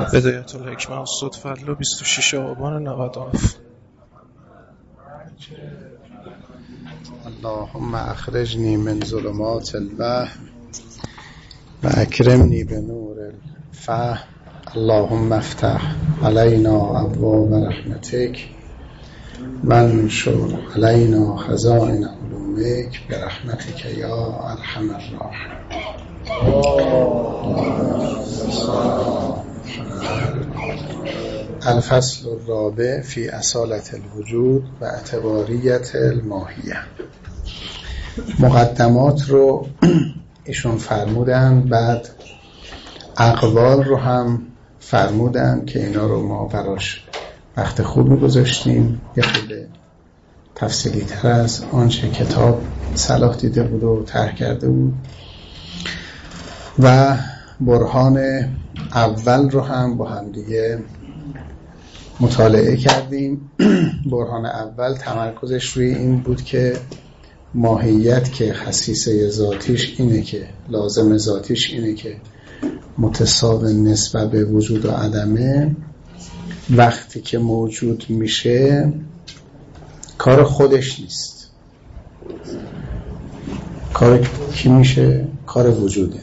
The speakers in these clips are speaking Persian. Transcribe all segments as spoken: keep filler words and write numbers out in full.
بدایت الحکمه استاد فضل بیست و شش آبان نود و هفت. اللهم اخرجنی من ظلمات الوهم و اکرمنی به نور الفهم. اللهم افتح علینا ابواب رحمتک وانشر علینا خزائن علومک برحمتک یا ارحم الراحمین. الفصل الرابع فی اصالت الوجود و اعتباریت الماهیه. مقدمات رو ایشون فرمودن، بعد اقوال رو هم فرمودن که اینا رو ما براش وقت خوب می‌گذاشتیم، یه خیلی تفصیلی تر از آنچه کتاب صلاح دیده بود و طرح کرده بود. و برهان اول رو هم با هم دیگه مطالعه کردیم. برهان اول تمرکزش روی این بود که ماهیت که خصیصه ذاتیش اینه که لازم ذاتیش اینه که متساوی نسبت به وجود و عدمه، وقتی که موجود میشه کار خودش نیست. کار کی میشه؟ کار وجوده.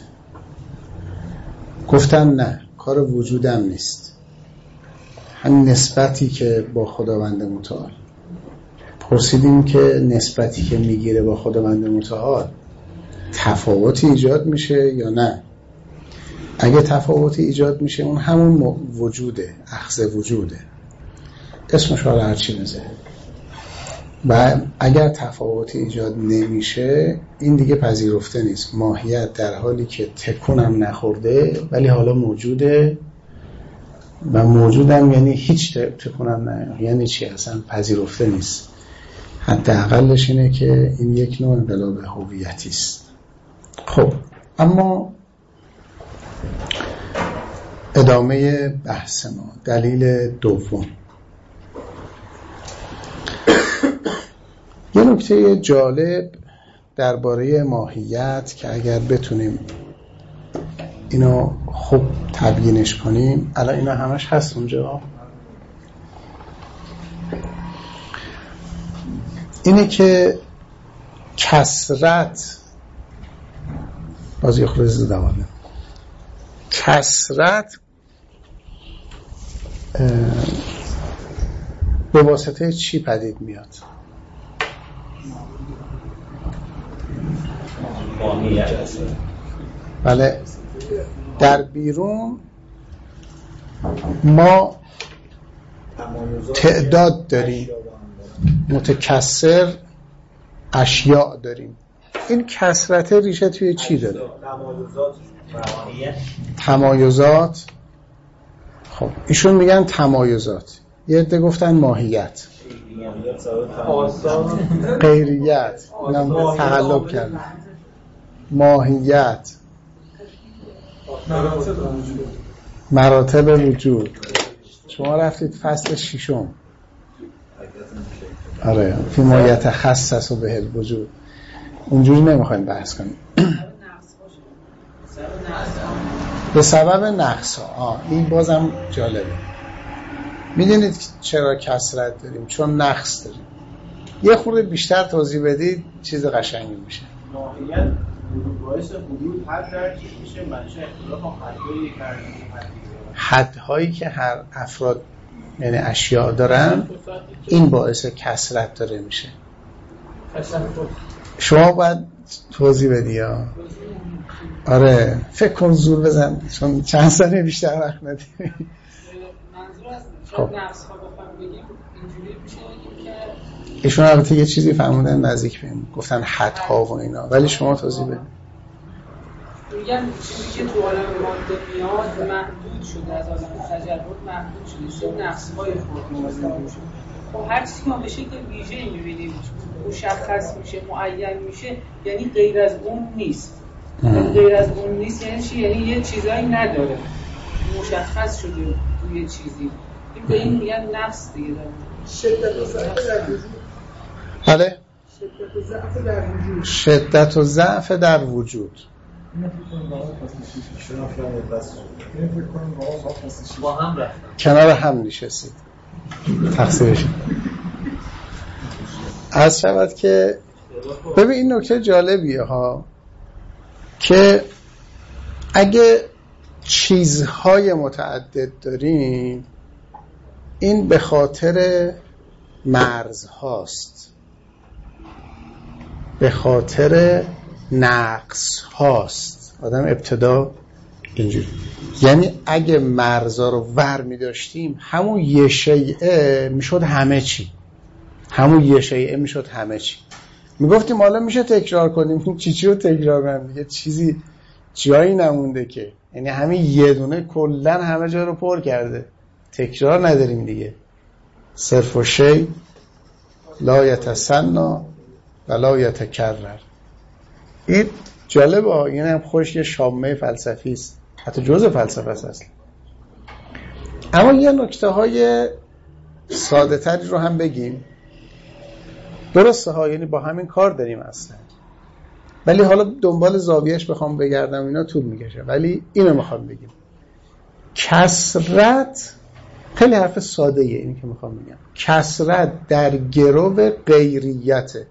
گفتم نه، کار وجودم نیست، همین نسبتی که با خداوند متعال. پرسیدیم که نسبتی که میگیره با خداوند متعال تفاوتی ایجاد میشه یا نه؟ اگه تفاوتی ایجاد میشه اون همون وجوده، اخذ وجوده، اسمش حالا هرچی بذاره. و اگر تفاوتی ایجاد نمیشه این دیگه پذیرفته نیست. ماهیت در حالی که تکونم نخورده ولی حالا موجوده و موجودم یعنی هیچ تکونم نه، یعنی چی؟ اصلا پذیرفته نیست. حداقلش اینه که این یک نوع انقلاب هویتی است. خب اما ادامه بحث ما، دلیل دوم. یه نکته جالب درباره ماهیت که اگر بتونیم اینو خوب تبیینش کنیم، الان اینا همش هست اونجا، اینه که کثرت بازی خود زدواله کثرت به واسطه چی پدید میاد؟ بله، در بیرون ما تعداد داریم، متکثر اشیاء داریم. این کثرت ریشه توی چی داره؟ تمایزات. خب ایشون میگن تمایزات، یه عده گفتن ماهیت، غیریت، اینم تقلب کردن. ماهیت، مراتب وجود. شما رفتید فصل ششم، آره، فی ما یتخصص به الوجود. اونجوری نمیخوایم بحث کنیم. به سبب نقص ها. این بازم جالبه. میدونید چرا کثرت داریم؟ چون نقص داریم. یه خورده بیشتر توضیح بدید چیز قشنگی میشه. ماهیت باعث حدود حد درکی میشه، منشه اختلاف حدهایی که حدهایی که هر افراد یعنی اشیاء دارن، این باعث کثرت داره میشه. شما باید توضیح بدی یا آره فکر کن زور بزن، چون چند سنه بیشتر وقت نداری. منظور از خب نفس ها بخوام بگیم اینجوری میشه که ایشون البته یه چیزی فهموندن نزدیک بهم، گفتن حدها و اینا، ولی شما توضیح بدید. میگن چیزی که تو عالم ماده میاد محدود شده، از عالم تجربه محدود شده، سه نقص‌های خودی مستقیم شده. خب هر چیزی که ما به شکل ویژه‌ای می‌بینیم مشخص میشه، معین میشه، یعنی غیر از اون نیست. غیر از اون نیست یعنی چی؟ یعنی یه چیزایی نداره، مشخص شده توی یه چیزی. این به این میگن نقص دیگه داره. شدت و ضعف در وجود. بله؟ شدت و ضعف در وجود. شدت و ضعف در وجود. با هم رفتن کنار هم نشستید تقصیرش از شود که ببین این نکته جالبیه ها که اگه چیزهای متعدد داریم این به خاطر مرز هاست، به خاطر نقص هاست. آدم ابتدا اینجوری، یعنی اگه مرزا رو ور می داشتیم همون یه شیعه می شد همه چی، همون یه شیعه می شد همه چی. می گفتیم حالا میشه تکرار کنیم، چی چی رو تکرار کنیم دیگه، چیزی جایی نمونده که، یعنی همین یه دونه کلن همه جا رو پر کرده، تکرار نداریم دیگه. صرف و شی لا یتسنا و لا یتکرر. این جالبه، این هم خوش یه شامه فلسفی است، حتی جزء فلسفه است اصلا. اما یه نکته های ساده تری رو هم بگیم. درسته ها، یعنی با همین کار داریم اصلا، ولی حالا دنبال زاویهش بخوام بگردم اینا طول میکشه، ولی اینو میخوام بگیم. کسرت خیلی حرف ساده ایه، اینی که میخوام بگم. کسرت در گرو غیریته.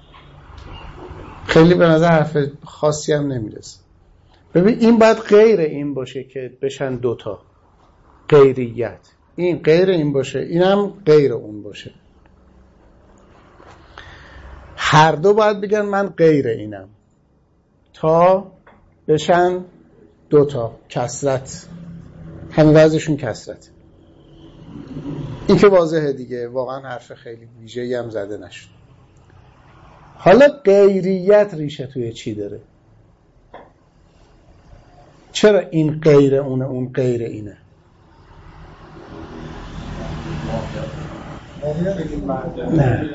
خیلی به نظر حرف خاصی هم نمیرسه. ببین این باید غیر این باشه که بشن دوتا، غیریت. این غیر این باشه، اینم غیر اون باشه. هر دو باید بگن من غیر اینم تا بشن دوتا، کسرت. همین وضعشون کسرت. این که واضحه دیگه، واقعا حرف خیلی ویژه‌ای هم زده نشد. حالا غیریت ریشه توی چی داره؟ چرا این غیر اونه، اون غیر اینه؟ نه.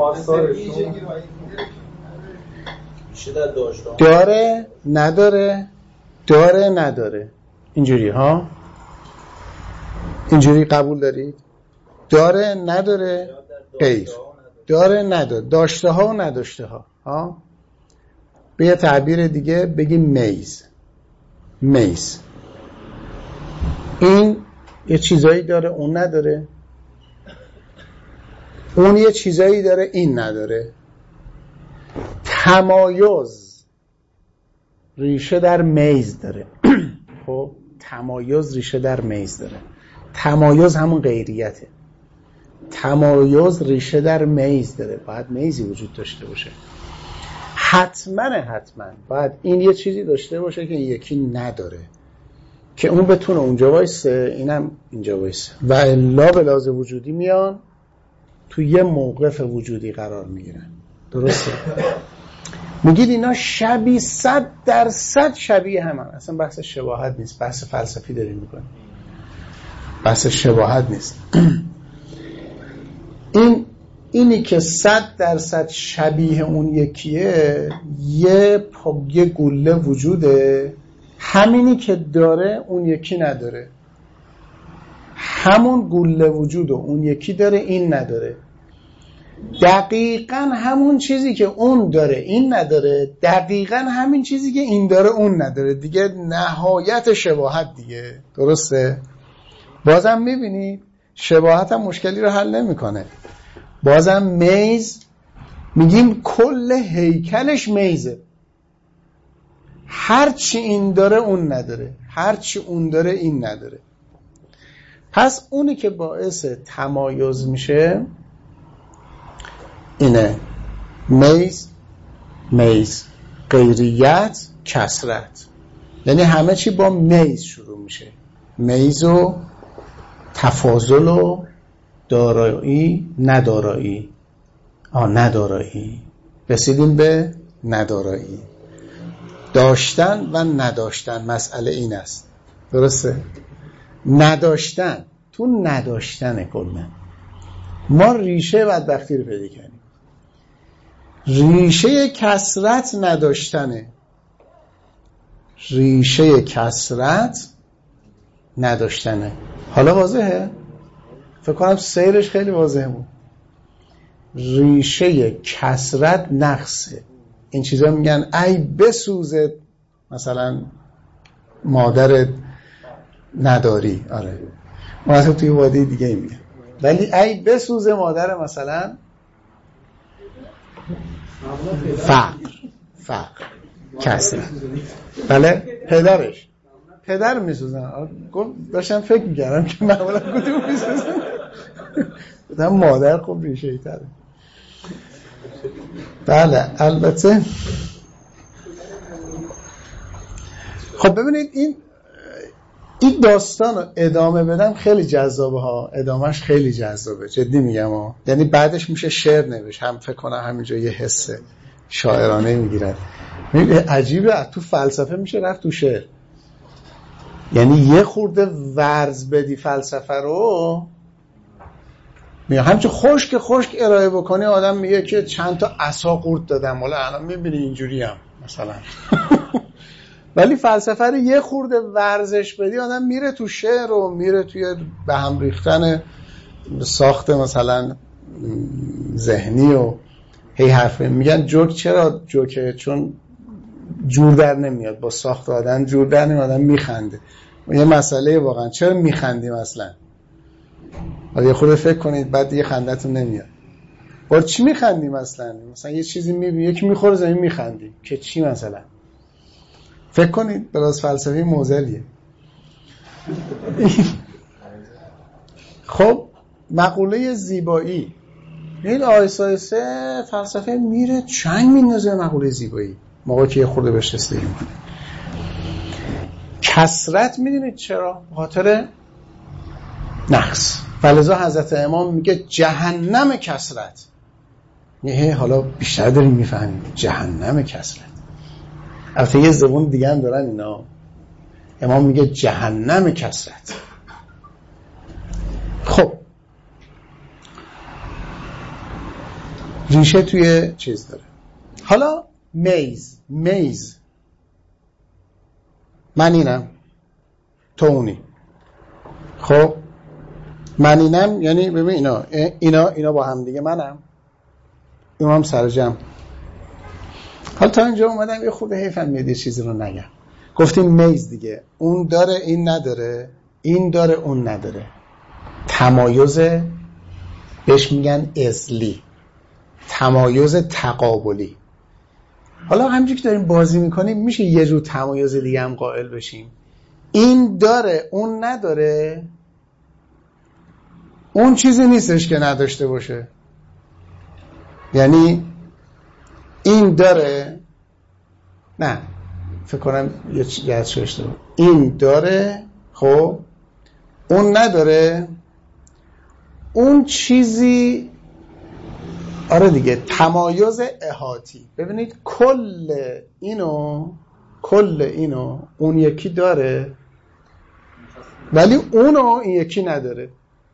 داره نداره، داره نداره، اینجوری ها، اینجوری قبول دارید؟ داره نداره غیر، داره نداره، داشته ها و نداشته ها ها. به یه تعبیر دیگه بگیم میز. میز این یه چیزایی داره اون نداره، اون یه چیزایی داره این نداره. تمایز ریشه در میز داره. خب تمایز ریشه در میز داره. تمایز همون غیریته. تمایز ریشه در میز داره. باید میزی وجود داشته باشه. حتما حتما باید این یه چیزی داشته باشه که یکی نداره، که اون بتونه اونجا وایسه، اینم اینجا وایسه، و الا به لحاظ وجودی میان تو یه موقف وجودی قرار میگیرن. درسته؟ میگید اینا شبیه، صد درصد شبیه همن. اصلا بحث شباهت نیست، بحث فلسفی داریم میکنیم، بحث شباهت نیست. این اینی که صد درصد شبیه اون یکیه، یه یه گوله وجوده، همینی که داره اون یکی نداره. همون گوله وجود و اون یکی داره، این نداره. دقیقاً همون چیزی که اون داره این نداره، دقیقاً همین چیزی که این داره اون نداره. دیگه نهایت شباهت دیگه. درسته؟ بازم میبینید شباهت هم مشکلی رو حل نمیکنه. بازم میز میگیم کل هیکلش میزه، هرچی این داره اون نداره، هرچی اون داره این نداره. پس اونی که باعث تمایز میشه اینه: میز، میز، غیریت، کسرت. یعنی همه چی با میز شروع میشه. میز و تفاضل و دارایی، ندارایی. آه ندارایی، رسیدیم به ندارایی. داشتن و نداشتن، مسئله این است. درسته؟ نداشتن، تو نداشتن کلن ما ریشه بدبختی رو پیدا کردیم. ریشه کسرت نداشتنه. ریشه کسرت نداشتنه. حالا واضحه؟ فکر کنم سیرش خیلی واضحه بود. ریشه کسرت نقصه. این چیزا میگن ای بسوزه مثلا مادر نداری، آره مثلا توی وادی دیگه ای میگه، ولی ای بسوزه مادر مثلا فقر فقر کسی، بله پدرش پدر میسوزن. گفت داشتم فکر میکردم که معمولا کدوم میسوزن، بودم مادر خب ریشه تره. بله البته خب ببینید این این داستان رو ادامه بدم خیلی جذابه ها، ادامهش خیلی جذابه، جدی میگم ها. یعنی بعدش میشه شعر نوشت، هم فکر کنم همینجا یه حس شاعرانه میگیرد. عجیبه تو فلسفه میشه رفت تو شعر، یعنی یه خورده ورز بدی فلسفه رو، میگه همچه خشک خشک ارائه بکنی آدم میگه که چند تا عصا قورت دادم، حالا الان میبینی اینجوری هم مثلا ولی فلسفه رو یه خورده ورزش بدی آدم میره تو شعر و میره توی به هم ریختن ساخت مثلا ذهنی و هی حرفه. میگن جوک چرا جوکه؟ چون جور در نمیاد، با ساخت آدم جور در نمیاد، آدم میخنده. یه مسئله واقعا چرا میخندیم اصلا؟ حالا یه خورده فکر کنید بعد یه خندتون نمیاد. با چی میخندیم اصلا؟ مثلا یه چیزی میبینی یکی میخوره زمین میخندیم که چی مثلا؟ فکر کنید بلاس فلسفی موزلیه. خب مقوله زیبایی، این آیسا آیسا فلسفه میره چنگ میندازه مقوله زیبایی موقعی که یه خورده بهش رسیدگی میکنه. کثرت میدونید چرا؟ به خاطر نقص. فلذا حضرت امام میگه جهنم کثرت. نه حالا بیشتر داریم میفهمیم جهنم کثرت. البته یه زبون دیگه هم دارن اینا. امام میگه جهنم کثرت. خب ریشه توی چیز داره. حالا میز میز من اینم تو اونی. خب من اینم یعنی ببین اینا اینا اینا با هم دیگه منم، اینا هم سر جمع. حالا تا اینجا اومدم یه خورده حیفم میاد یه چیزی رو نگم. گفتیم میز دیگه، اون داره این نداره، این داره اون نداره. تمایز بهش میگن ازلی، تمایز تقابلی. حالا همینجوری که داریم بازی میکنیم میشه یه جور تمایز دیگه هم قائل بشیم. این داره اون نداره، اون چیزی نیستش که نداشته باشه. یعنی این داره، نه فکر کنم یه چیزی شده، این داره خب اون نداره، اون چیزی آره دیگه تمایز احاطی. ببینید کل اینو کل اینو اون یکی داره ولی اونو این یکی نداره.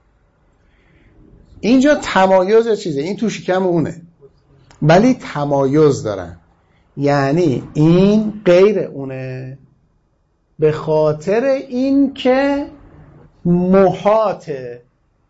اینجا تمایز چیزه، این تو شکم اونه ولی تمایز دارن، یعنی این غیر اونه به خاطر این که محاطه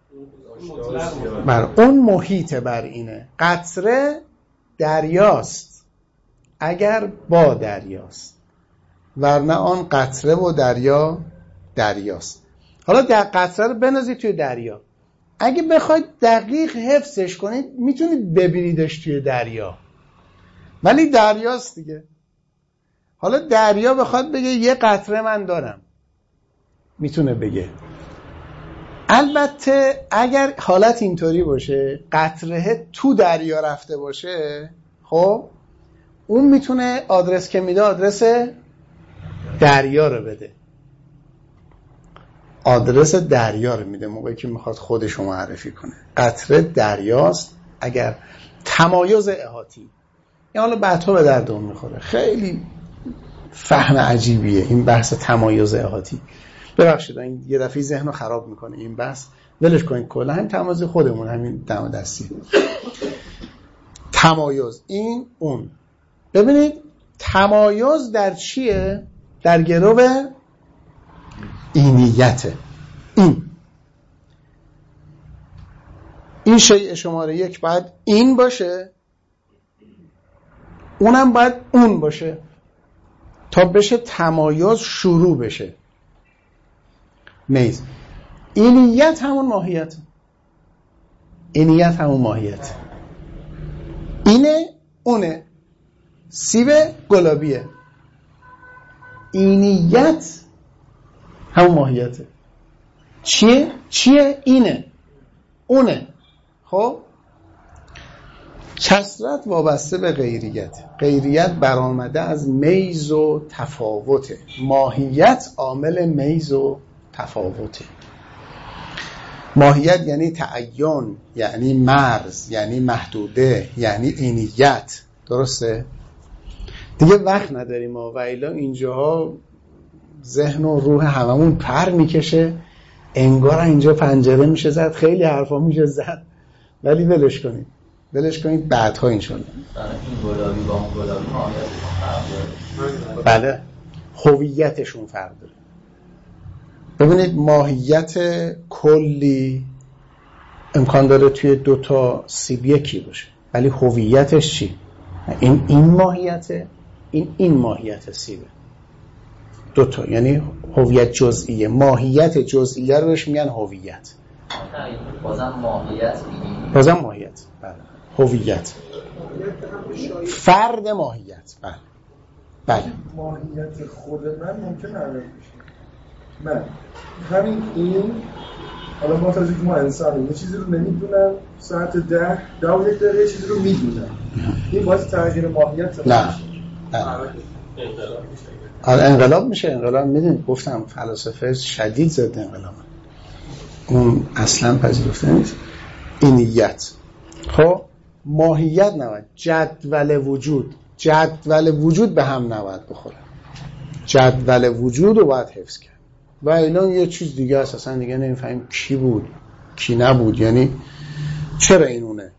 بر اون محیط بر اینه. قطره دریاست اگر با دریاست، ورنه آن قطره و دریا دریاست. حالا در قطره رو بنازید توی دریا، اگه بخواید دقیق حفظش کنید میتونید ببینیدش توی دریا ولی دریاست دیگه. حالا دریا بخواد بگه یه قطره من دارم میتونه بگه. البته اگر حالت اینطوری باشه قطره تو دریا رفته باشه خب اون میتونه آدرس که میده آدرس دریا رو بده، آدرس دریا رو میده موقعی که میخواد خودشو معرفی کنه. قطره دریاست اگر تمایز احاطی. این حالا بعدها به دردم میخوره، خیلی فهم عجیبیه این بحث تمایز احاطی. ببخشید این یه دفعه ذهن رو خراب میکنه این بحث، ولش کنید. کلا همین تمایز خودمون همین دم دستی تمایز این اون. ببینید تمایز در چیه؟ در گرو اینیته. این این شیء شماره یک باید این باشه، اونم باید اون باشه. تا بشه تمایز شروع بشه میز. اینیت همون ماهیت، اینیت همون ماهیت، اینه اونه، سیب گلابیه، اینیت همون ماهیته. چیه؟ چیه؟ اینه اونه. خب کثرت وابسته به غیریت، غیریت برآمده از میز و تفاوته، ماهیت عامل میز و تفاوته. ماهیت یعنی تعین، یعنی مرز، یعنی محدوده، یعنی اینیت. درسته؟ دیگه وقت نداریم و الا اینجاها ذهن و روح هممون پر میکشه، انگار اینجا پنجره میشه زد، خیلی حرفا میشه زد، ولی ولش کنید ولش کنید بعدها انشالله. این گلابی با اون گلابی ماهیتشون فرق داره. بله، هویتشون فرق داره. ببینید ماهیت کلی امکان داره توی دوتا سیب یکی باشه، ولی هویتش چی؟ این این ماهیته، این این ماهیت سیبه. دوتا، یعنی هویت جزئیه. ماهیت جزئیه رو بهش میگن هویت. بازم ماهیت میگیم. بازم ماهیت. بله. هویت. فرد ماهیت. بله. بله. ماهیت خود من ممکن عوض بشه. من همین این حالا ما تا که ما انسانیم یه چیزی رو نمیدونم، ساعت ده ده و یک دقیقه یه چیزی رو میدونم، این باعث تغییر ماهیت نه. نه. آره انقلاب میشه. انقلاب میدونید گفتم فلاسفه شدید ضد انقلاب، اون اصلا پذیرفته نیست. اینیت. خب ماهیت نباید، جدول وجود، جدول وجود به هم نباید بخوره. جدول وجود رو باید حفظ کرد و الان یه چیز دیگه اساسا دیگه نمیفهمیم کی بود کی نبود، یعنی چرا اینونه.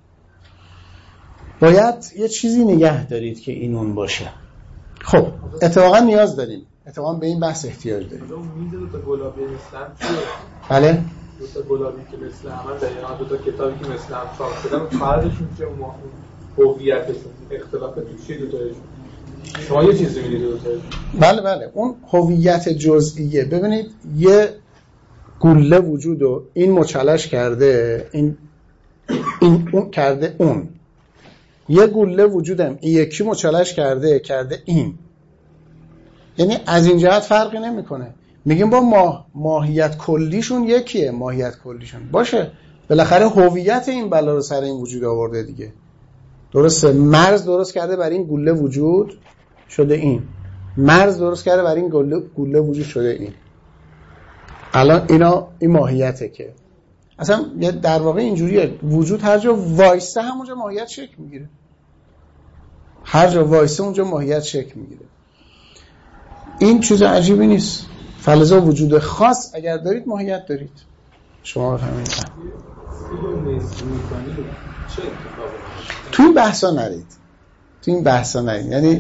باید یه چیزی نگه دارید که اینون باشه. خب اتفاقا نیاز داریم، اتفاقا به این بحث احتیاج داریم. اون میز دو تا گلابی مثلا چیه؟ بله دو تا گلابی که مثل همه دقیقاً دو تا کتابی که مثل هم چاپ شدن، فرقشون چیه؟ اون هویتشون اختلاف تو چیه دو تاشون؟ شما یه چیزی می‌دید دو تاشون. بله بله اون هویت جزئیه. ببینید یه گوله وجودو این مچلش کرده، این این اون کرده، اون یه گوله وجودم این یکی مچلش کرده کرده این، یعنی از این جهت فرقی نمیکنه. میگیم با ماه ماهیت کلیشون یکیه، ماهیت کلیشون باشه، بالاخره هویت این بلا رو سر این وجود آورده دیگه. درسته؟ مرز درست کرده برای این گوله وجود شده این، مرز درست کرده برای این گوله گوله وجود شده این. الان اینا این ماهیته که اصلا در واقع اینجوریه، وجود هر جا وایسته همونجا ماهیت شکل میگیره، هر جا وایسته اونجا ماهیت شکل میگیره. این چیز عجیبی نیست. فلزا وجود خاص اگر دارید ماهیت دارید. شما بفهمید تو این بحثا نرید، تو این بحثا نرید. یعنی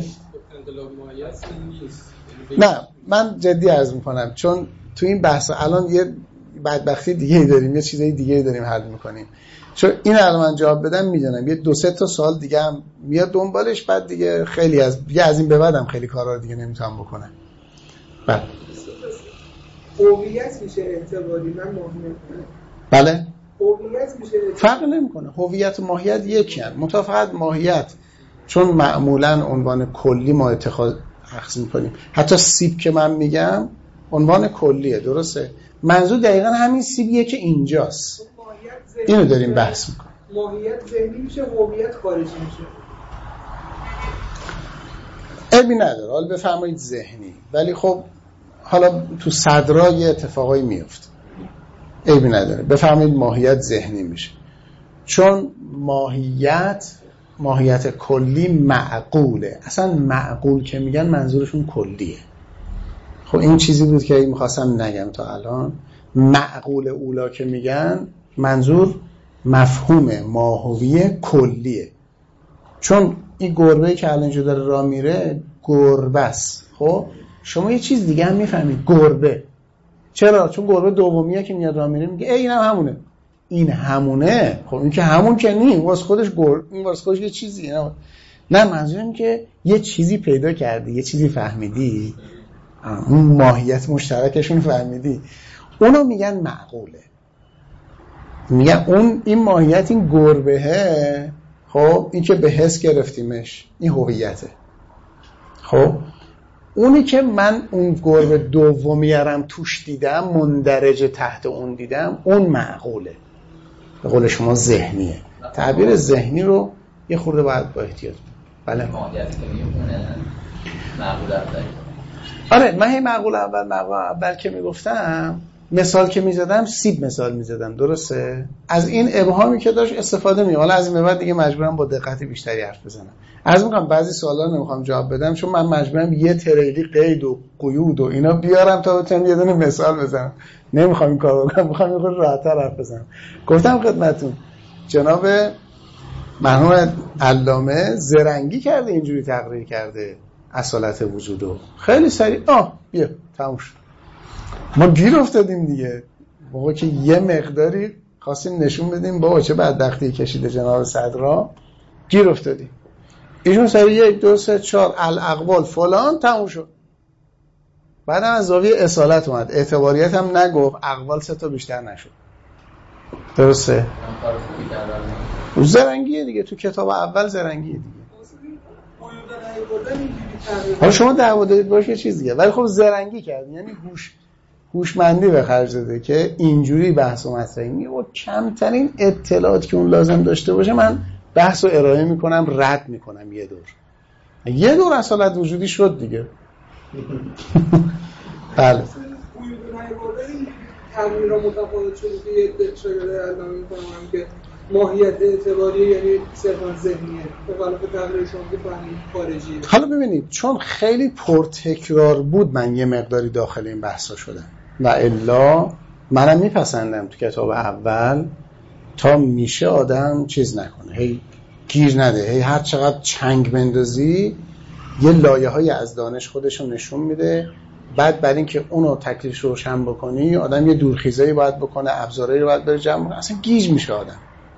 نه من جدی عرض میکنم، چون تو این بحثا الان یه بدبختی دیگه داریم، یه چیزای دیگه داریم حل میکنیم. چون این الان من جواب بدم میدونم یه دو سه تا سوال دیگه هم میاد دنبالش، بعد دیگه خیلی از دیگه از این به بعدم خیلی کارا دیگه نمیتونم بکنم. بله هویت میشه اعتباری، من ماهیت. بله هویت میشه فرق نمیکنه، هویت و ماهیت یکی ان. منتها فقط ماهیت چون معمولا عنوان کلی ما اتخاذ اخذ میکنیم، حتی سیب که من میگم عنوان کلیه. درسته؟ منظور دقیقاً همین سیبیه که اینجاست، اینو داریم بحث میکنیم. ماهیت ذهنی میشه، هویت خارجی میشه. عیبی نداره حالا بفرمایید ذهنی، ولی خب حالا تو صدرای اتفاقایی میفته، عیبی نداره بفرمایید ماهیت ذهنی میشه. چون ماهیت ماهیت کلی معقوله. اصلا معقول که میگن منظورشون کلیه. خب این چیزی بود که میخواستم نگم تا الان. معقول اولا که میگن منظور مفهوم ماهوی کلیه. چون این گربه‌ای که الان اینجا داره راه میره گربه است. خب شما یه چیز دیگه هم میفهمید، گربه. چرا؟ چون گربه دومیه که میاد راه میره میگه ای اینم همونه، این همونه. خب این که همون که نی، واسه خودش گربه، این واسه خودش یه چیزی. نه، منظورم که یه چیزی پیدا کردی، یه چیزی فهمیدی، اون ماهیت مشترکشون فهمیدی، اونو میگن معقوله. میگن اون این ماهیت، این گربهه، خب این که به حس گرفتیمش، این هویته. خب اونی که من اون گربه دومیارم توش دیدم، مندرج تحت اون دیدم، اون معقوله. به قول شما ذهنیه. تعبیر ذهنی رو یه خورده باید با احتیاط. بله. ماهیتی که میگه اونه معقول اول. آره، من هی معقول اول معقول اول که میگفتم، مثال که میزدم سیب مثال میزدم، درسته؟ از این ابهامی که داشت استفاده می‌کنم. حالا از این به بعد دیگه مجبورم با دقت بیشتری حرف بزنم. از میگم بعضی سوالا نمیخوام جواب بدم چون من مجبورم یه تریلی قید و قیود و اینا بیارم تا بتونم یه دونه مثال بزنم. نمیخوام این کارو بکنم، میخوام یه خورده راحت‌تر حرف بزنم. گفتم خدمتتون جناب مرحوم علامه زرنگی کرده، اینجوری تقریر کرده اصالت وجودو. خیلی سریع آه بیا تموم شد. ما گیر افتادیم دیگه. موقع که یه مقداری خواستیم نشون بدیم بابا چه بدبختی کشیده جناب صدرا، گیر افتادیم. ایشون سریع یک دو سه چهار الاقوال فلان تموم شد. بعدم از زاویه اصالت اومد، اعتباریت هم نگفت، اقوال سه تا بیشتر نشد. درسته؟ زرنگیه دیگه، تو کتاب اول زرنگیه دیگه. حالا شما دعوا دارید باشه یه چیز دیگه، ولی خب زرنگی کرد، یعنی هوش هوشمندی به خرج داده که اینجوری بحث و مطرح میگه و کمترین اطلاعاتی که اون لازم داشته باشه من بحث و ارائه میکنم، رد میکنم. یه دور یه دور اصالت وجودی شد دیگه. بله تعبیر را متفاوت شده که یه شاگرد علامه میفهمم که ماهیت اعتباری یعنی صرفا ذهنیه، به خلاف تعبیر شما که فهمید خارجیه. حالا ببینید چون خیلی پرتکرار بود من یه مقداری داخل این بحثا شدم و الا منم میپسندم تو کتاب اول تا میشه آدم چیز نکنه، هی گیر نده، هی هر چقدر چنگ بندازی یه لایه‌های از دانش خودشو نشون میده. بعد برای اینکه اونو تکلیفش روشن بکنی آدم یه دورخیزایی باید بکنه، ابزارایی رو باید بره جمع کنه، اصلا گیج میشه آدم.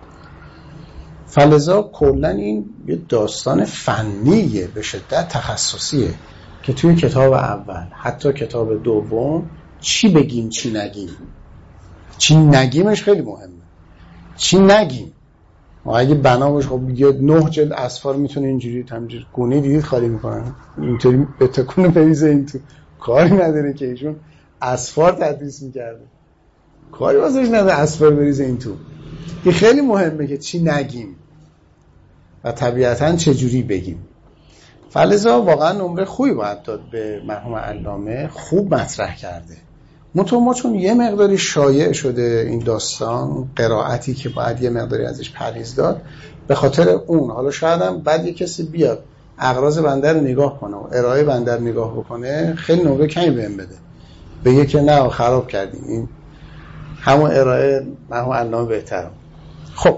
فلذا کلا این یه داستان فنیه، به شدت تخصصیه که توی کتاب اول حتی کتاب دوم چی بگیم چی نگیم، چی نگیمش خیلی مهمه. چی نگیم ما اگه بنابش خب یه نه جلد اسفار میتونه اینجوری تمجیر گونه دیدید خالی میکنن، اینطوری به تکون بریزه این تو، کاری نداره که ایشون اسفار تدریس میکرده، کاری واسش نداره اسفار بریزه این تو. این خیلی مهمه که چی نگیم و طبیعتاً چه جوری بگیم. فلذا واقعا نمره خوبی باید داد به مرحوم علامه، خوب مطرح کرده. منتها ما چون یه مقداری شایع شده این داستان، قرائتی که باید یه مقداری ازش پریز داد، به خاطر اون حالا شاید هم بعد یه کسی بیاد اغراض بنده رو نگاه کنه و ارائه بنده رو نگاه بکنه خیلی نمره کمی بهم بده، بگه که نه خراب کردیم، این همون ارائه مرحوم علامه بهتره. خب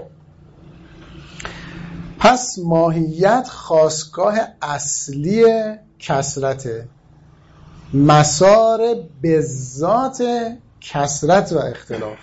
پس ماهیت خاستگاه اصلی کثرته، مسار به ذات کثرت و اختلاف.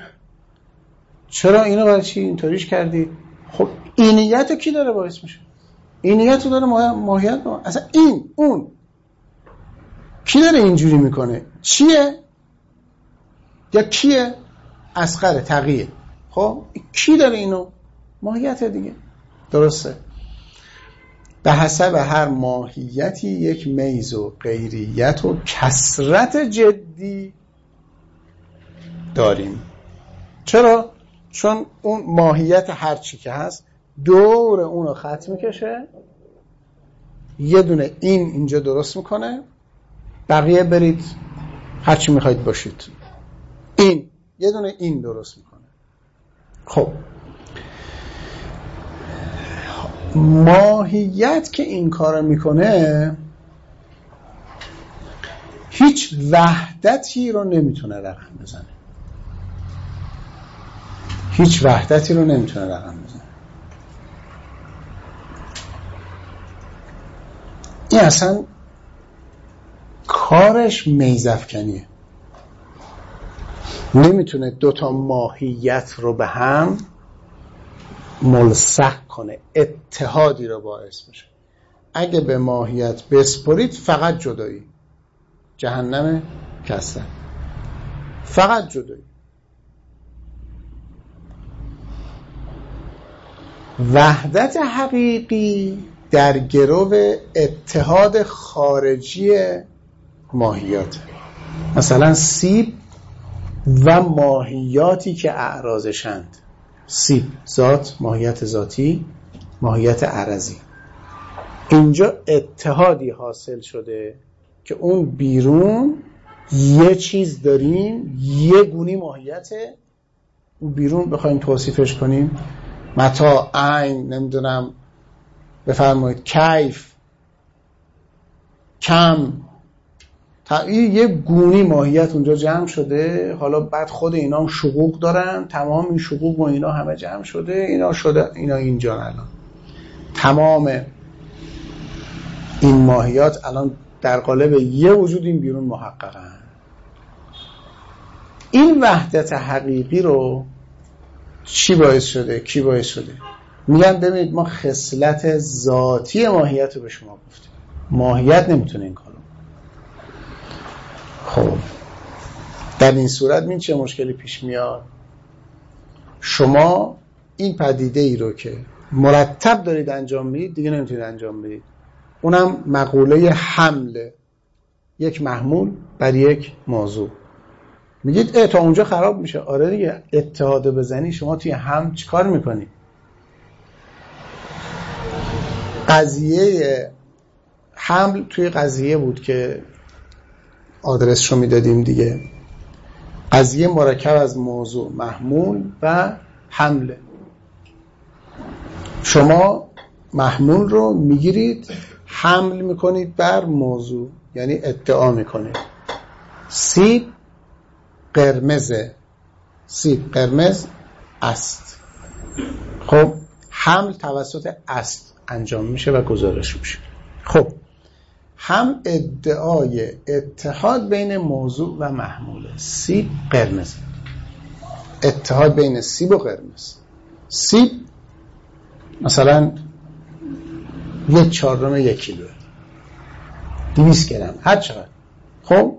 چرا اینو برای چی اینطوریش کردید؟ خب اینیت رو کی داره باعث میشه؟ اینیت رو داره ماهیت رو. اصلا این اون کی داره اینجوری میکنه؟ چیه؟ یا کیه؟ اصغر تقیه. خب کی داره اینو؟ ماهیت دیگه. درسته؟ به حسب هر ماهیتی یک میز و غیریت و کثرت جدی داریم. چرا؟ چون اون ماهیت هر چی که هست دور اونو خط میکشه، یه دونه این اینجا درست میکنه، بقیه برید هر چی میخواید باشید، این یه دونه این درست میکنه. خب ماهیت که این کارو میکنه هیچ وحدتی رو نمیتونه رقم بزنه، هیچ وحدتی رو نمیتونه رقم بزنه. این اصلا کارش میزافکنیه، نمیتونه دوتا ماهیت رو به هم ملصق کنه، اتحادی رو باعث میشه. اگه به ماهیت بسپرید فقط جدایی، جهنم کسر، فقط جدایی. وحدت حقیقی در گرو اتحاد خارجی ماهیات، مثلا سیب و ماهیاتی که اعراضشند. سیب ذات، ماهیت ذاتی، ماهیت عرضی. اینجا اتحادی حاصل شده که اون بیرون یه چیز داریم، یه گونی ماهیته، اون بیرون بخوایم توصیفش کنیم متا، عین، نمیدونم بفرمایید کیف، کم، یه گونی ماهیت اونجا جمع شده. حالا بعد خود اینا هم شقوق دارن، تمام این شقوق و اینا همه جمع شده، اینا شده اینا اینجا الان تمام این ماهیات الان در قالب یه وجود این بیرون محققن. این وحدت حقیقی رو چی باعث شده؟ کی باعث شده؟ میگن ببینید ما خصلت ذاتی ماهیت رو به شما گفتیم، ماهیت نمیتونه این کارو. خب در این صورت این چه مشکلی پیش میاد؟ شما این پدیده ای رو که مرتب دارید انجام میدید دیگه نمیتونید انجام بدید. اونم مقوله حمل یک محمول بر یک موضوع. میگید اه تا اونجا خراب میشه. آره دیگه، اتحاد بزنی شما توی هم چی کار میکنی؟ قضیه حمل توی قضیه بود که آدرس رو میدادیم دیگه. قضیه مرکب از موضوع، محمول و حمله. شما محمول رو میگیرید حمل میکنید بر موضوع، یعنی ادعا میکنید سیب قرمزه، سیب قرمز است. خب حمل توسط است انجام میشه و گزارش میشه. خب هم ادعای اتحاد بین موضوع و محموله. سیب قرمز، اتحاد بین سیب و قرمز. سیب مثلا یک چهارم یک کیلو، دویست گرم، هر چقدر. خب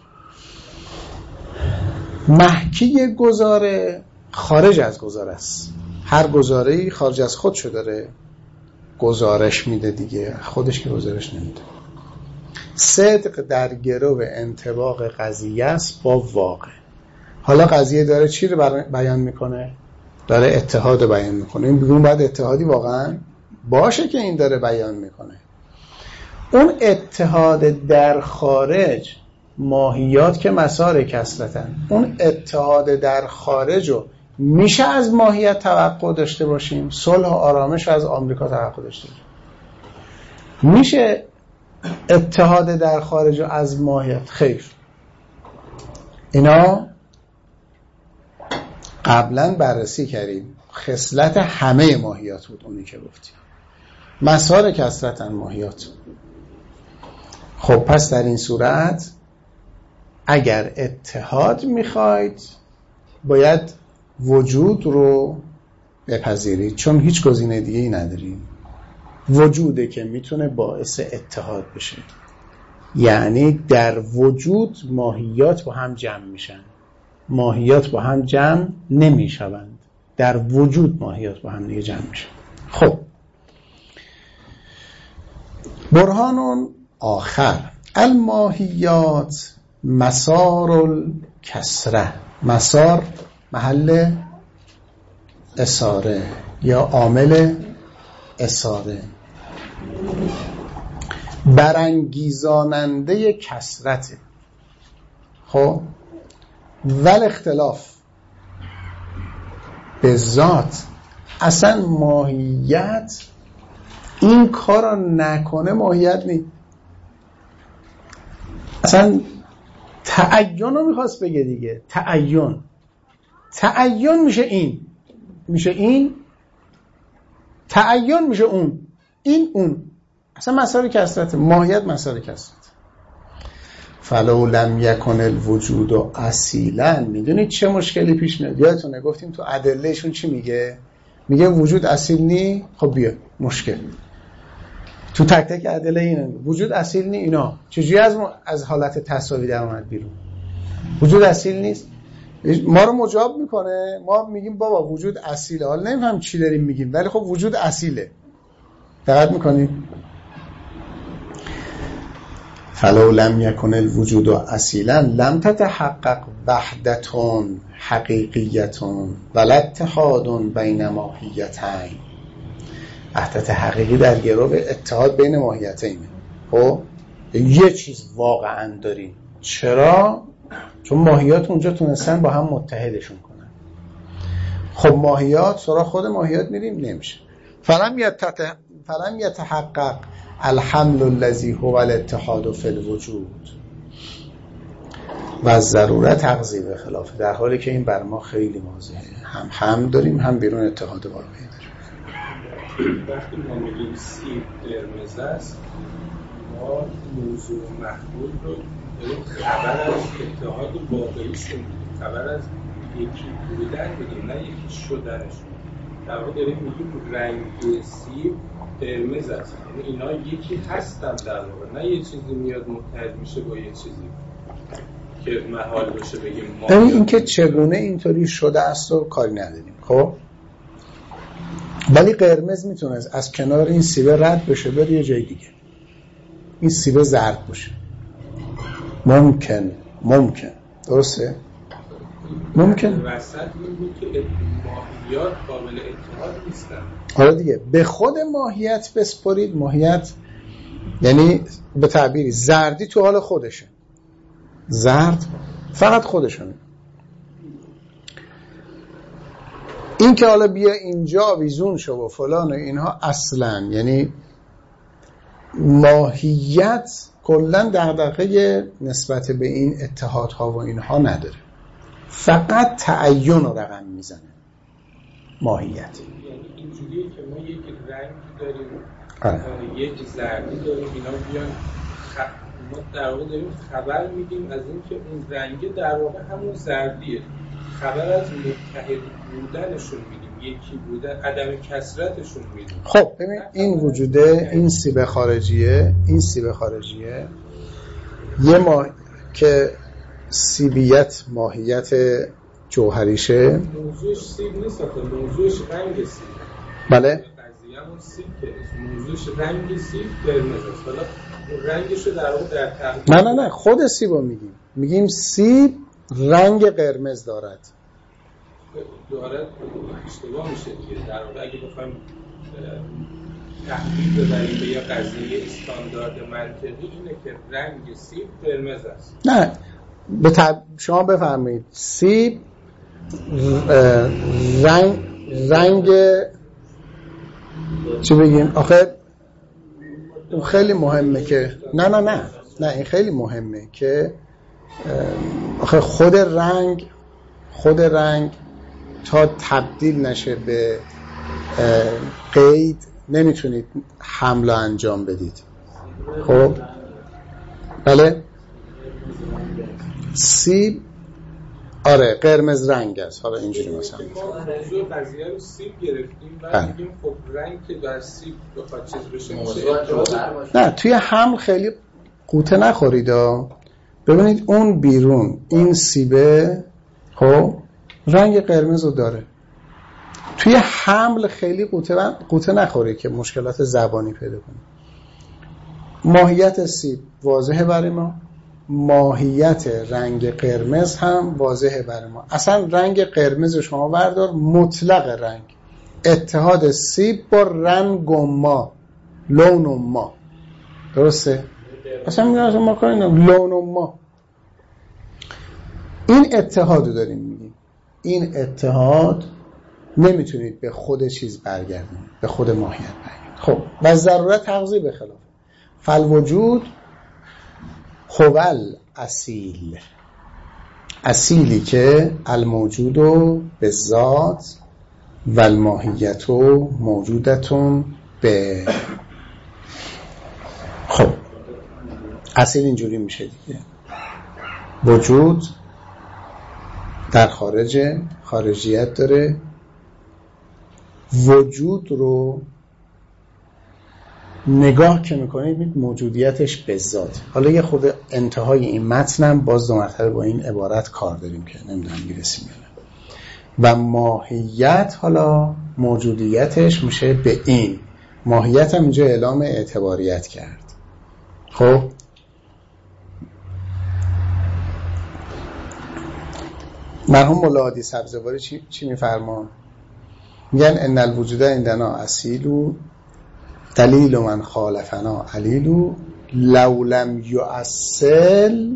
محکی گزاره خارج از گزاره است. هر گزاره‌ای خارج از خودشو داره گزارش میده دیگه، خودش که گزارش نمیده. صدق در گرو انطباق قضیه است با واقع. حالا قضیه داره چی رو بیان میکنه؟ داره اتحاد بیان میکنه. این بگون باید اتحادی واقعا باشه که این داره بیان میکنه. اون اتحاد در خارج، ماهیات که مسار کسرتن، اون اتحاد در خارج رو میشه از ماهیت توقع داشته باشیم؟ صلح و آرامش از آمریکا توقع داشته باشیم؟ میشه اتحاد در خارج رو از ماهیت؟ خیر. اینا قبلا بررسی کردیم، خصلت همه ماهیات بود اونی که گفتیم، مسار کسرتن ماهیات. خب پس در این صورت اگر اتحاد میخواید باید وجود رو بپذیرید، چون هیچ گزینه دیگه ای نداریم. وجوده که میتونه باعث اتحاد بشه، یعنی در وجود ماهیات با هم جمع میشن. ماهیات با هم جمع نمیشوند، در وجود ماهیات با هم دیگه جمع میشن. خب برهان آخر، الماهیات مسار الکسره. مسار محل اساره یا عامل اساره، برانگیزاننده کسرته. خب ول اختلاف به ذات، اصلا ماهیت این کار رو نکنه ماهیت نیست. اصلا تعین رو میخواست بگه دیگه، تعین تعین میشه این، میشه این، تعین میشه اون، این اون. اصلا مسار کسرت، ماهیت مسار کسرت. فلو لم یکن الوجود اصیلا. میدونید چه مشکلی پیش میاد؟ یادتونه گفتیم تو ادلهشون چی میگه؟ میگه وجود اصیل نی، خب بیا مشکل تو تک تک ادله اینه، وجود اصیل نی، اینا چجوری از از حالت تساوی در اومد بیرون؟ وجود اصیل نیست، ما رو مجاب میکنه، ما میگیم بابا وجود اصیله، حالا نمیفهم چی داریم میگیم ولی خب وجود اصیله. دقت میکنید؟ فلو لم یکن الوجود اصیلا لم تتحقق وحدتون حقیقیتون ولا اتحاد بین ماهیتین. وحدت حقیقی در گرو اتحاد بین ماهیتینه. خب یه چیز واقعا داریم، چرا؟ چون ماهیات اونجا تونستن با هم متحدشون کنن. خب ماهیات سراغ خود ماهیات میریم نمیشه. فلم یتت فلم یتحقق الحمل الذی هو الاتحاد فی الوجود و از ضرورت تقضیه خلافه، در حالی که این بر ما خیلی واضحه، هم هم داریم هم بیرون اتحاد واقعی داریم. وقتی ما میگیم سیب قرمز است، ما موضوع محمول رو داریم خبر از اتحاد واقعیشون میدیم، خبر از یکی بودن میدیم، نه یکی شدنشون. در واقع داریم میگیم رنگ سیب قرمز است، یعنی اینا یکی هستن در واقع، نه یه چیزی میاد متحد میشه با یه چیزی که محال باشه بگیم ما. یعنی اینکه چگونه اینطوری شده است و کاری نداریم. خب ولی قرمز میتونه از کنار این سیبه رد بشه بره یه جای دیگه، این سیبه زرد باشه، ممکن ممکن درسته؟ ممکن وسط میگه که ماهیات قابل اتحاد نیستن. حالا دیگه به خود ماهیت بسپرید، ماهیت یعنی به تعبیری زردی تو حال خودشه، زرد فقط خودشونه. این که حالا بیا اینجا ویزون شو و فلان و اینها اصلا یعنی ماهیت کلن دغدغه نسبت به این اتحادها و اینها نداره، فقط تعین رو رقم میزنه ماهیت. یعنی اینجوریه که ما یک رنگ داریم، آره. یک زردی داریم، اینا بیان خ... ما در واقع داریم خبر میدیم از این که اون رنگه در واقع همون زردیه، خبر از متحد بودنشون میدیم، یکی بودن، عدم کثرتشون میدیم. خب ببین این وجوده، این سیب خارجیه، این سیب خارجیه، یه ما که سیبیت ماهیت جوهریشه، موضوعش سیب نیست، موضوعش رنگ سیب. بله قضیه‌مون سیب که موضوعش رنگ سیب قرمز است، حالا رنگش رو در واقع در تقریب نه نه نه خود سیب رو میگیم، میگیم سیب رنگ قرمز دارد دارد اشتباه میشه دیگه. در واقع اگه بخوایم تحلیل ببریم به یه قضیه استاندارد منطقی اینه که رنگ سیب قرمز است. نه به تب... شما بفرمایید سیب رنگ رنگ چی بگیم؟ آخه اون خیلی مهمه که نه نه نه نه این خیلی مهمه که آخه خود رنگ خود رنگ تا تبدیل نشه به قید نمیتونید حمله انجام بدید. خب بله سیب آره قرمز رنگ است. حالا اینجوری مثلا ما موضوع قضیه رو سیب گرفتیم و میگیم خب رنگ که در سیب بخواد چیز بشه میشه. نه توی حمل خیلی قوطه نخورید ها. ببینید اون بیرون این سیبه خب رنگ قرمز رو داره، توی حمل خیلی قوطه قوطه نخورید که مشکلات زبانی پیدا کنید. ماهیت سیب واضحه برای ما، ماهیت رنگ قرمز هم واضحه برای ما. اصلا رنگ قرمز شما بردار مطلق رنگ، اتحاد سیب با رنگ و ما، لون و ما، درسته؟ اصلا میگم ما کاری نداریم، لون و ما، این اتحاد رو داریم میگیم. این اتحاد نمیتونید به خود چیز برگردید، به خود ماهیت برگردید. خب و ضرورت تقضیه به خلاف فالوجود هوال اصیل، اصیلی که الموجود و به ذات و الماهیت و موجودتون به. خب اصیل اینجوری میشه دیگه، وجود در خارج خارجیت داره وجود رو نگاه که میکنید موجودیتش به ذات. حالا یه خود انتهای این متنم باز دو مرتبه با این عبارت کار داریم که نمیدونم میرسیم یا نه. و ماهیت، حالا موجودیتش میشه به این. ماهیت هم اینجا اعلام اعتباریت کرد. خب مرحوم مولا عادی سبزواری چی, چی میفرمان؟ میگن ان الوجود عندنا اصیل دلیل من خالفنا علیل لو لم یؤصل،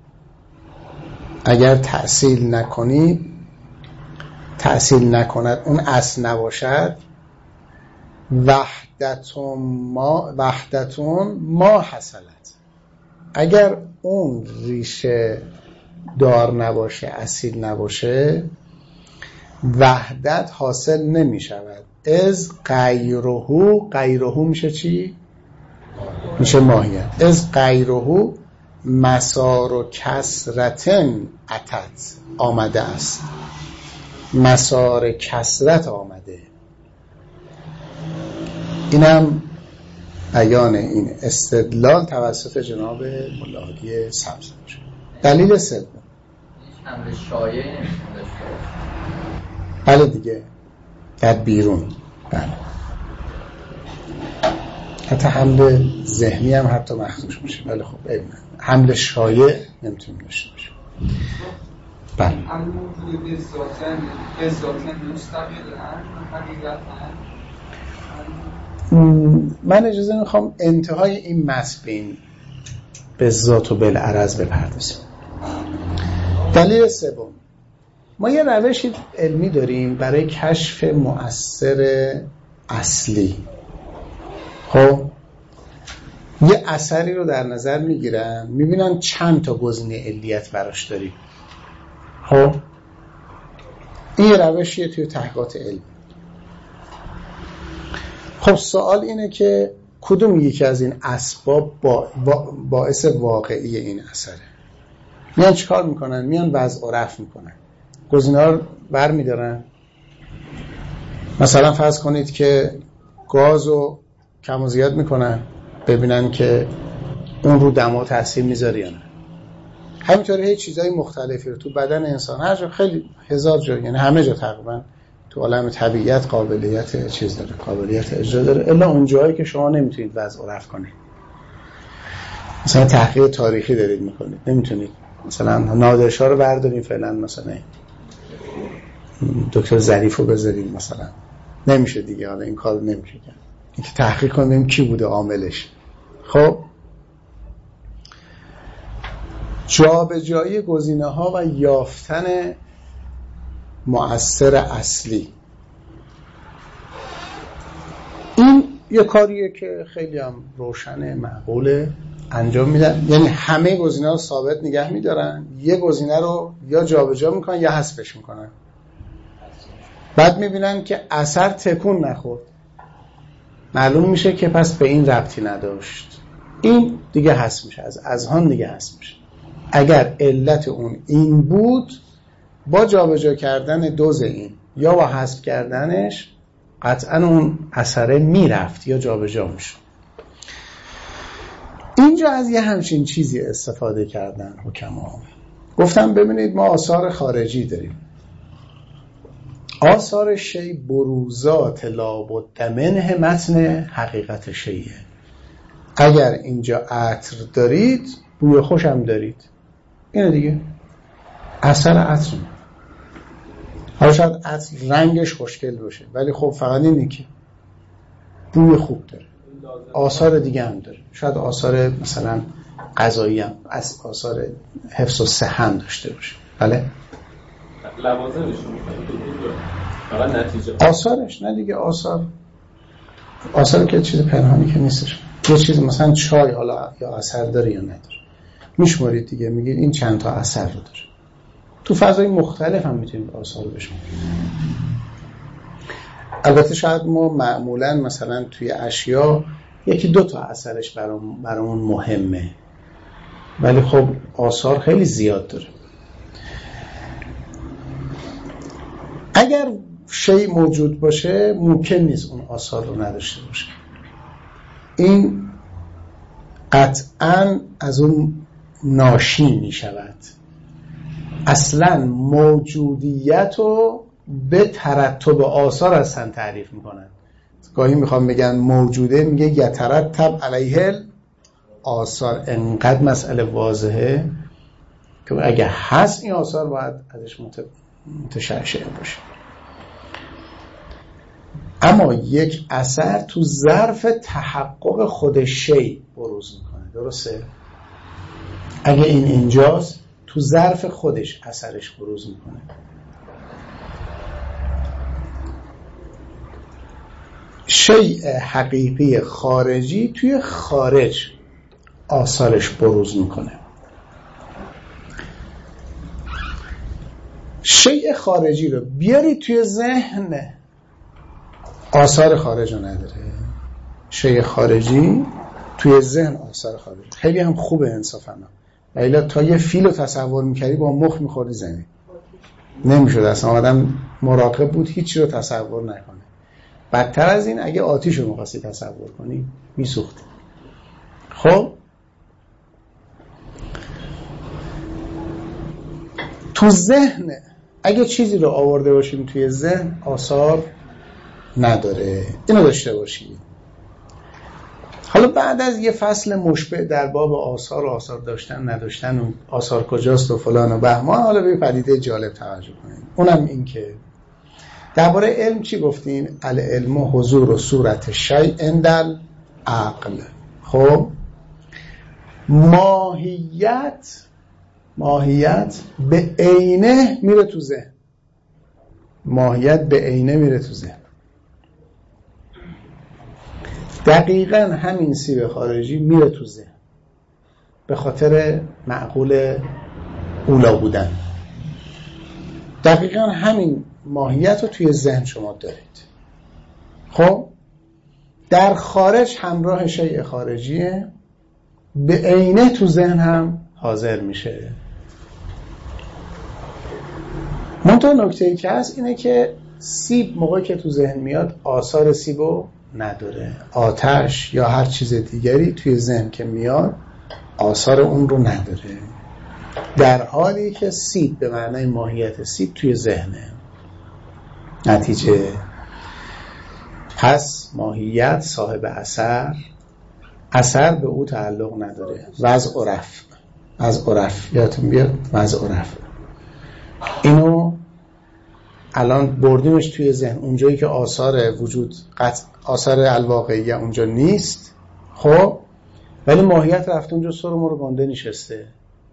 اگر تأصیل نکنی تأصیل نکند اون اصل نباشد، وحدتون ما وحدتون ما حصلت، اگر اون ریشه دار نباشه اصیل نباشه وحدت حاصل نمی شود. از غیرهو، غیرهو میشه چی؟ میشه ماهیت. از غیرهو مسار و کسرتن اتت، آمده است، مسار کسرت آمده. اینم بیان این استدلال توسط جناب مولا عادی سبزواری. دلیل سوم حمل شایع نمیتونه داشته باشه. بله دیگه، در بیرون. بله. حتی حمل ذهنی هم حتی مخدوش میشه. بله خب ایوان. حمل شایع نمیتونه داشته باشه. بله. حمل موجود به ذاتن به ذاتن مستقلن حقیقت من اجازه میخوام انتهای این مسبین به ذات و بالعرض بپردازیم. دلیل سوم، ما یه روشی علمی داریم برای کشف مؤثر اصلی. خب یه اثری رو در نظر میگیرن، میبینن چند تا گزینه علیت براش داریم. خب این یه روشیه توی تحقیقات علمی. خب سوال اینه که کدوم یکی از این اسباب با با باعث واقعی این اثره؟ میان چیکار میکنن؟ میان وضع و رفع میکنن، گزینه‌ها رو برمی‌دارن. مثلا فرض کنید که گاز رو کم و زیاد میکنن ببینن که اون رو دما تاثیر میذاره یا نه. همینطوری هیچ چیزای مختلفی رو تو بدن انسان هر جا، خیلی هزار جا، یعنی همه جا تقریبا تو عالم طبیعت قابلیت چیز داره، قابلیت اجرا داره، الا اون جایی که شما نمیتونید وضع و رفع کنید. مثلا تحقیق تاریخی دارید میکنید، نمیتونید مثلا نادرشاه رو برداریم فعلا، مثلا دکتر ظریف رو بذاریم مثلا، نمیشه دیگه. حالا این کار نمیشه کرد، اینکه تحقیق کنیم کی بوده عاملش. خب جابجایی گزینه‌ها و یافتن مؤثر اصلی، این یه کاریه که خیلی هم روشنه، معقوله، انجام میدن. یعنی همه گزینه‌ها رو ثابت نگه میدارن، یه گزینه رو یا جابجا میکنن یا حذفش میکنن، بعد میبینن که اثر تکون نخورد، معلوم میشه که پس به این ربطی نداشت، این دیگه حذف میشه، از اذهان دیگه حذف میشه. اگر علت اون این بود، با جابجا کردن دوز این یا با حذف کردنش قطعا اون اثره میرفت یا جابجا میشد. اینجا از یه همچین چیزی استفاده کردن حکما. گفتم ببینید ما آثار خارجی داریم، آثار شی بروزات لابد منه متن حقیقت شیه. اگر اینجا عطر دارید بوی خوش هم دارید، اینه دیگه اثر عطر. حالا شاید عطر رنگش خوشگل باشه ولی خب فقط اینه که بوی خوب داره، آثار دیگه هم داره، شاید آثار مثلا غذایی هم، آثار حفظ و صحت داشته باشه. بله لوازمش فقط نتیجه آثارش نه دیگه، آثار آثار که چیز پنهانی که نیستش. یه چیز مثلا چای حالا یا اثر داره یا نداره میشمارید دیگه، میگید این چند تا اثر رو داره. تو فضای مختلف هم میتونید آثار رو بشمارید. البته شاید ما معمولا مثلا توی اشیا یکی دو تا اثرش برام برامون مهمه، ولی خب آثار خیلی زیاد داره. اگر شی موجود باشه ممکن نیست اون آثار رو نداشته باشه. این قطعاً از اون ناشی می شود. اصلاً موجودیت رو به ترتب آثار هستن تعریف می کنن. گاهی میخوام بگن موجوده، میگه یترتب علیه آثار. انقدر مسئله واضحه که اگه هست این آثار باید ازش متشعشع باشه. اما یک اثر تو ظرف تحقق خود شی بروز میکنه، درسته؟ اگه این اینجاست تو ظرف خودش اثرش بروز میکنه. شیء حقیقی خارجی توی خارج آثارش بروز میکنه. شیء خارجی رو بیاری توی ذهن، آثار خارج رو نداره. شیء خارجی توی ذهن آثار خارجی. خیلی هم خوبه انصافا، ولی تا یه فیل رو تصور میکردی با مخ میخوردی زمین، نمیشد اصلا آدم مراقب بود هیچی رو تصور نکنه. بدتر از این اگه آتیش رو میخواستی تصور کنی میسوختی. خب تو ذهن اگه چیزی رو آورده باشیم توی ذهن آثار نداره، اینو داشته باشید. حالا بعد از یه فصل مشبع در باب آثار و آثار داشتن نداشتن و آثار کجاست و فلان و بهمان، حالا به پدیده جالب توجه کنید. اونم این که درباره علم چی گفتیم؟ العلم و حضور و صورت شیء عند العقل. خب ماهیت ماهیت به عینه میره تو ذهن. ماهیت به عینه میره تو ذهن. دقیقاً همین سیب خارجی میره تو ذهن به خاطر معقول اولا بودن. دقیقاً همین ماهیت رو توی ذهن شما دارید. خب در خارج همراه شیء خارجیه، به عینه تو ذهن هم حاضر میشه. منتها نکته‌ای که هست اینه که سیب موقعی که تو ذهن میاد آثار سیبو نداره. آتش یا هر چیز دیگری توی ذهن که میاد آثار اون رو نداره، در حالی که سیب به معنای ماهیت سیب توی ذهنه. نتیجه پس ماهیت صاحب اثر، اثر به او تعلق نداره. وضع و رفع، وضع و رفع یادتون بیاد، وضع و رفع. اینو الان بردیمش توی ذهن، اونجایی که آثار وجود قطع، آثار الواقعیه اونجا نیست. خب ولی ماهیت رفت اونجا، سر ما رو گنده نشسته.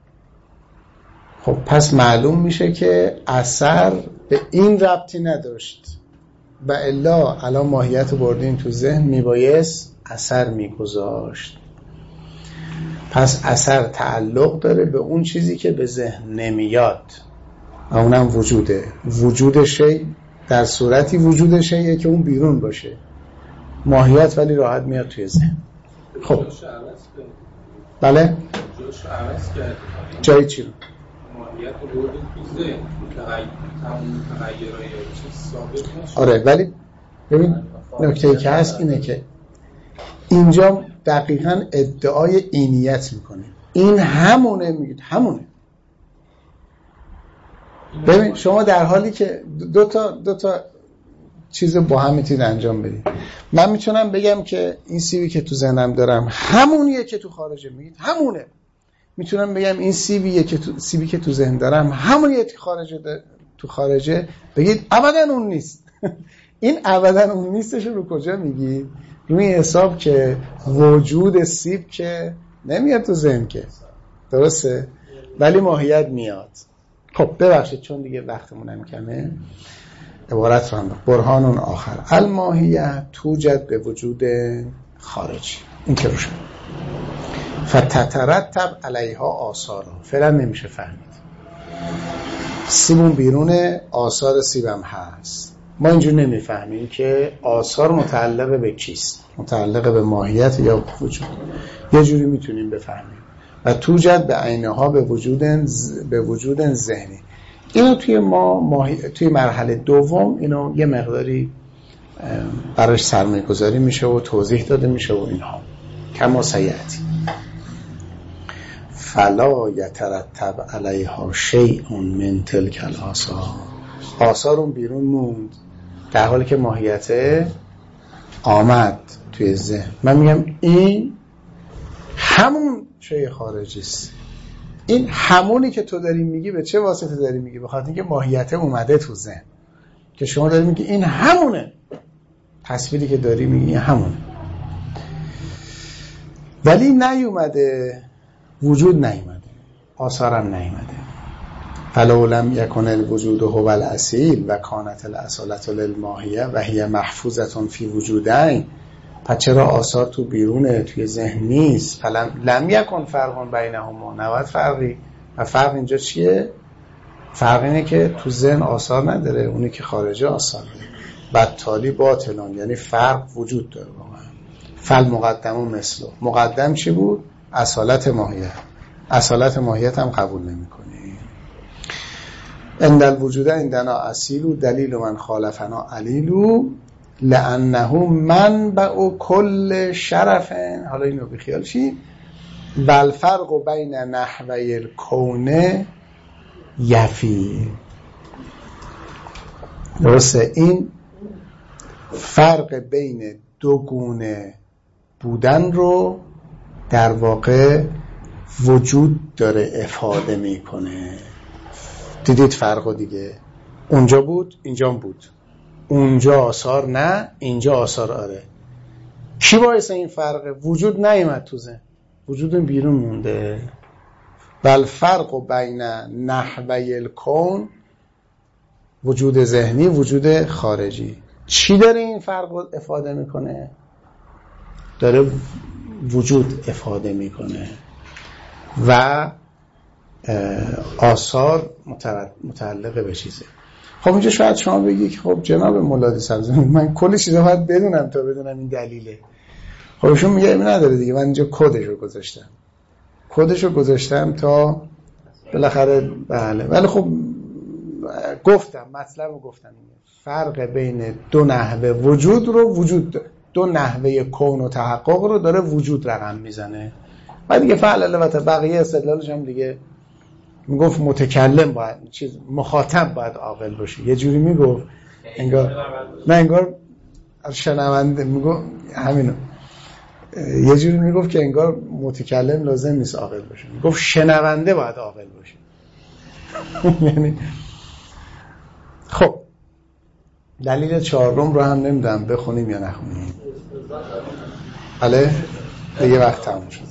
خب پس معلوم میشه که اثر به این ربطی نداشت و الا الان ماهیت بردیم تو ذهن، میبایست اثر میگذاشت. پس اثر تعلق داره به اون چیزی که به ذهن نمیاد و اونم وجوده. وجود شی در صورتی وجود شیه که اون بیرون باشه. ماهیت ولی راحت میاد توی ذهن. خب بله جایی چی رو؟ ماهیت رو بردیم تو ذهن، تمام تغییرهای چیز ثابت نشد. آره ولی ببین نکته‌ای که هست اینه که اینجا دقیقاً ادعای اینیت میکنه. این همونه، میگید همونه. ببین شما در حالی که دو تا دو تا چیز با هم میتونید انجام بدید. من میتونم بگم که این سیبی که تو ذهنم دارم همونیه که تو خارجه، میگید همونه. میتونم بگم این سیبیه که تو سیبی که تو ذهن دارم همونیه که خارجه ده... تو خارجه، بگید ابدا اون نیست. این ابدا اون نیستش رو کجا میگید؟ روی حساب که وجود سیب که نمیاد تو ذهن که، درسته؟ ولی ماهیت میاد. خب ببخشید چون دیگه وقتمون هم کمه، عبارت رو هم برهان آخر الماهیت توجد به وجود خارجی. این که روشن فتترتب علیها آثارا. فعلا نمیشه فهمید. سیبون بیرونه، آثار سیبم هست. ما اینجور نمیفهمیم که آثار متعلق به کیست، متعلق به ماهیت یا وجود. یه جوری میتونیم بفهمیم. و توجد به عینها به وجود ز... به وجود ذهنی. اینو توی ما ماهی... توی مرحله دوم اینو یه مقداری براش سرمایه گذاری میشه و توضیح داده میشه و اینها کما سیعتی. فلا یترتب علیها شیء من تلک الآثار. آثار اون بیرون موند در حالی که ماهیت آمد توی ذهن. من میگم این همون شیء خارجی است. این همونی که تو داری میگی به چه واسطه داری میگی؟ به خاطر اینکه ماهیت اومده تو ذهن که شما داری میگی این همونه. تصویری که داری میگی این همونه، ولی نیومده، وجود نیومده، آثارم نیومده. فلو لم یکن الوجود هو الاصیل و کانت الاصالة للماهیه و هی محفوظه فی وجودین. پس چرا آثار تو بیرونه، توی ذهن نیست؟ فلم لم یکن فرق بینهما، نباید فرقی. و فرق اینجا چیه؟ فرق اینه که تو ذهن آثار نداره، اونی که خارجه آثار داره. بدتالی باطلان، یعنی فرق وجود داره واقعا. فل مقدم و مثلو. مقدم چی بود؟ اصالت ماهیت. اصالت ماهیت هم قبول نمی کنی. اندل وجوده اندنا اصیلو دلیل من خالفنا علیلو لانه منبع کل شرفن. حالا اینو بخیال چی؟ والفرق بین نحوی الکون یفی. درسته، این فرق بین دو گونه بودن رو در واقع وجود داره افاده میکنه. دیدید فرقو دیگه؟ اونجا بود، اینجا بود. اونجا آثار نه، اینجا آثار آره. کی باعث این فرقه؟ وجود نیامد تو ذهن، وجود بیرون مونده. بل فرق بین نحوی الکون، وجود ذهنی، وجود خارجی. چی داره این فرق رو افاده میکنه؟ داره وجود افاده میکنه و آثار متعلق به چیزه. خب اینجا شاید شما بگی که خب جناب مولادی سبزی من کلی چیزا باید بدونم تا بدونم این دلیله. خب ایشون میگه این نداره دیگه، من اینجا کدشو گذاشتم کدشو گذاشتم تا بالاخره بله. ولی خب گفتم مطلب رو گفتم، فرق بین دو نحوه وجود رو وجود داره. دو نحوه کون و تحقق رو داره وجود رقم میزنه. بعد دیگه فعل البته بقیه استدلالش هم دیگه میگفت متکلم باید چیز مخاطب باید عاقل باشه. یه جوری میگفت انگار نه انگار شنونده میگفت همینو یه جوری میگفت که انگار متکلم لازم نیست عاقل باشه، میگفت شنونده باید عاقل باشه. یعنی خب دلیل چهارم رو هم نمیدونم بخونیم یا نخونیم. بله دیگه وقت تموم شده.